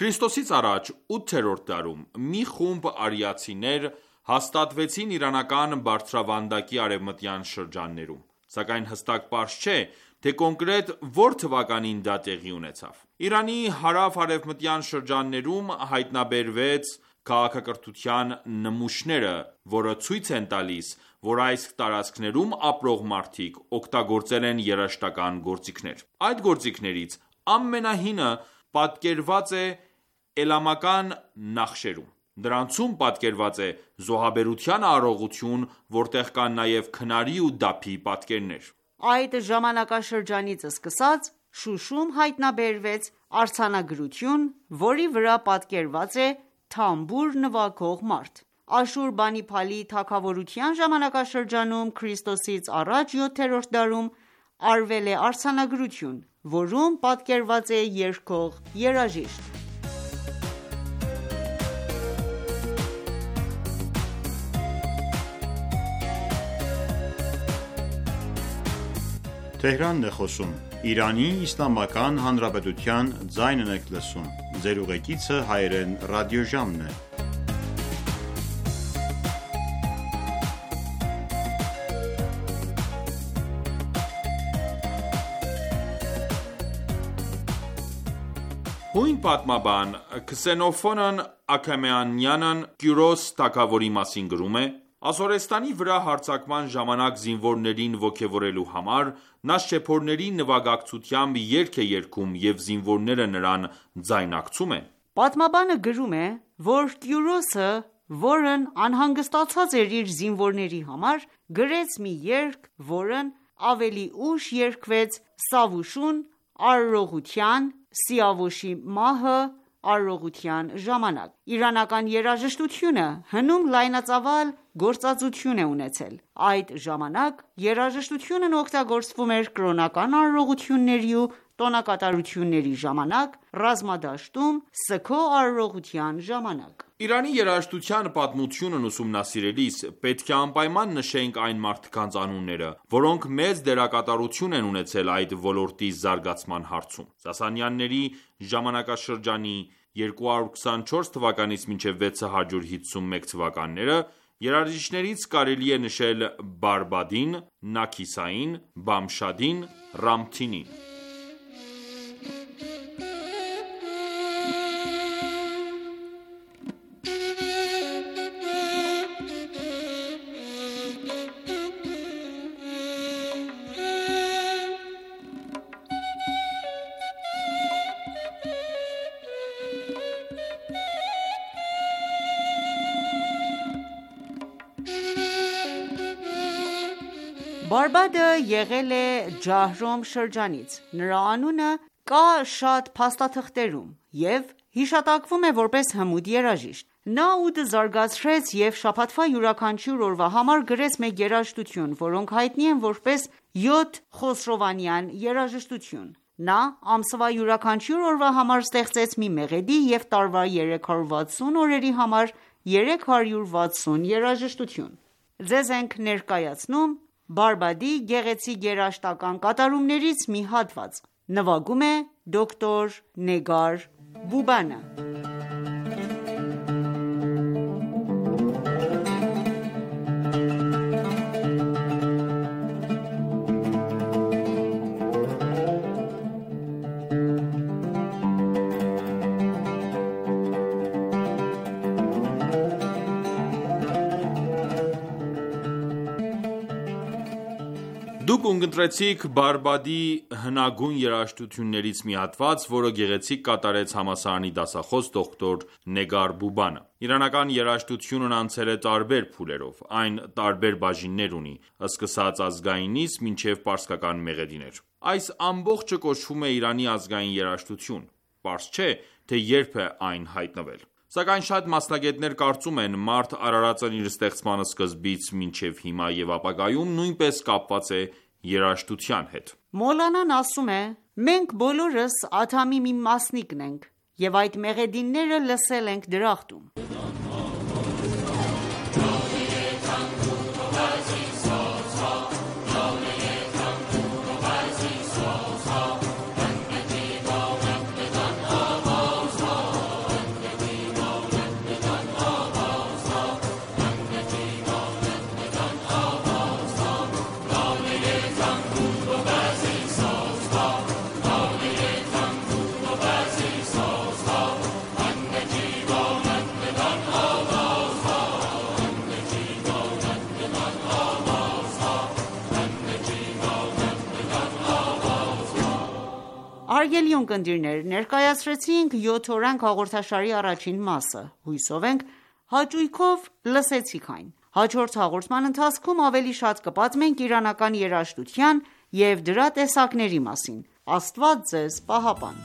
Ք.ա. 8-րդ դարում մի խումբ արիացիներ հաստատվեցին իրանական բարձրավանդակի արևմտյան շրջաններում: Սակայն հստակ պարզ չէ, թե կոնկրետ որ թվականին դա տեղի ունեցավ: Իրանի հարավ-արևմտյան շրջաններում հայտնաբերվեց քաղաքակրթության նմուշները, որը ցույց են տալիս, որ այս տարածքներում ապրող մարդիկ օգտագործել են երաժշտական գործիքներ: Այդ գործիքներից ամենահինը պատկերված է էլամական նախշերում: Դրանցում պատկերված է զոհաբերության արարողություն, որտեղ կան նաև քնարի ու դափի պատկերներ: Այդ ժամանակաշրջանից սկսած Շուշում հայտնաբերվեց արձանագրություն, որի վրա պատկերված է թամբուր նվագող մարդ: Աշուրբանիփալի թագավորության ժամանակաշրջանում Ք.ա. 7-րդ դարում արվել է արձանագրություն, որում պատկերված է երգող երաժիշտ: Հույն պատմաբան Քսենոֆոնտ Աքամենյանն Կյուրոս թագավորի մասին գրում է. «Ասորեստանի վրա հարձակման ժամանակ զինվորներին ոգևորելու համար, նա շեփորների նվագակցությամբ երգ է երգում և զինվորները նրան ձայնակցում են»: Պատմաբանը գրում է, որ Կյուրոսը, որն անհանգստացած էր իր զինվորների համար, գրեց մի երգ, որն ավելի ուշ երգվեց Սավուշուն արարողության (Սիավոշի մահը) արարողության ժամանակ: Իրանական երաժշտությունը հնում լայնածավալ գործածություն է ունեցել: Այդ ժամանակ երաժշտությունն օգտագործվում էր կրոնական արարողությունների ու տոնակատարությունների ժամանակ, ռազմադաշտում, սգո արարողության ժամանակ: Իրանի երաժշտության պատմությունն ուսումնասիրելիս պետք է անպայման նշենք այն մարդկանց անունները, որոնք մեծ դերակատարություն են ունեցել այդ ոլորտի զարգացման հարցում: Սասանյանների ժամանակաշրջանի (224-651 թվականները) երաժիշտներից կարելի է նշել Բարբադին, Նաքիսային, Բամշադին, Ռամթինին: Բարբադը եղել է Ջահրոմ շրջանից: Նրա անունը կա շատ փաստաթղթերում և հիշատակվում է որպես հմուտ երաժիշտ: Նա ուդ զարգացրեց և շաբաթվա յուրաքանչյուր օրվա համար գրեց մեկ երաժշտություն, որոնք հայտնի են որպես 7 խոսրովանյան երաժշտություն: Նա ամսվա յուրաքանչյուր օրվա համար ստեղծեց մի մեղեդի և տարվա 360 օրերի համար 360 երաժշտություն: Ձեզ ենք ներկայացնում Բարբադի գեղեցիկ երաժշտական կատարումներից մի հատված: Նվագում է դոկտոր Նեգար Բուբանը Դուք ունկնդրեցիք Բարբադի հնագույն երաժշտություններից մի հատված, որը գեղեցիկ կատարեց համալսարանի դասախոս դոկտոր Նեգար Բուբանը։ Իրանական երաժշտությունն անցել է տարբեր փուլերով, այն տարբեր բաժիններ ունի, սկսած ազգայինից մինչև պարսկական մեղեդիներ։ Այս ամբողջը կոչվում է Իրանի ազգային երաժշտություն։ Պարզ չէ, թե երբ է այն հայտնվել։ Սակայն շատ մասնագետներ կարծում են, մարդ արարածն իր ստեղծման սկզբից մինչև հիմա և ապագայում նույնպես կապված է երաժշտության հետ։ Մոլանան ասում է. մենք բոլորս աթամի մի մասնիկն ենք և այդ մեղեդինները լսել ենք դրախտում։ Հարգելի ունկնդիրներ, ներկայացրեցինք 7 օրենք հաղորդաշարի առաջին մասը, հույսով ենք հաճույքով լսեցիք այն։ Հաջորդ հաղորդման ընթացքում ավելի շատ կպատմենք իրանական երաժշտության և դրա տեսակների մասին։ Աստված ձեզ պահապան։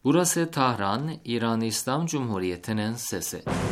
Burası Tahran, İran İslam Cumhuriyeti'nin sesi.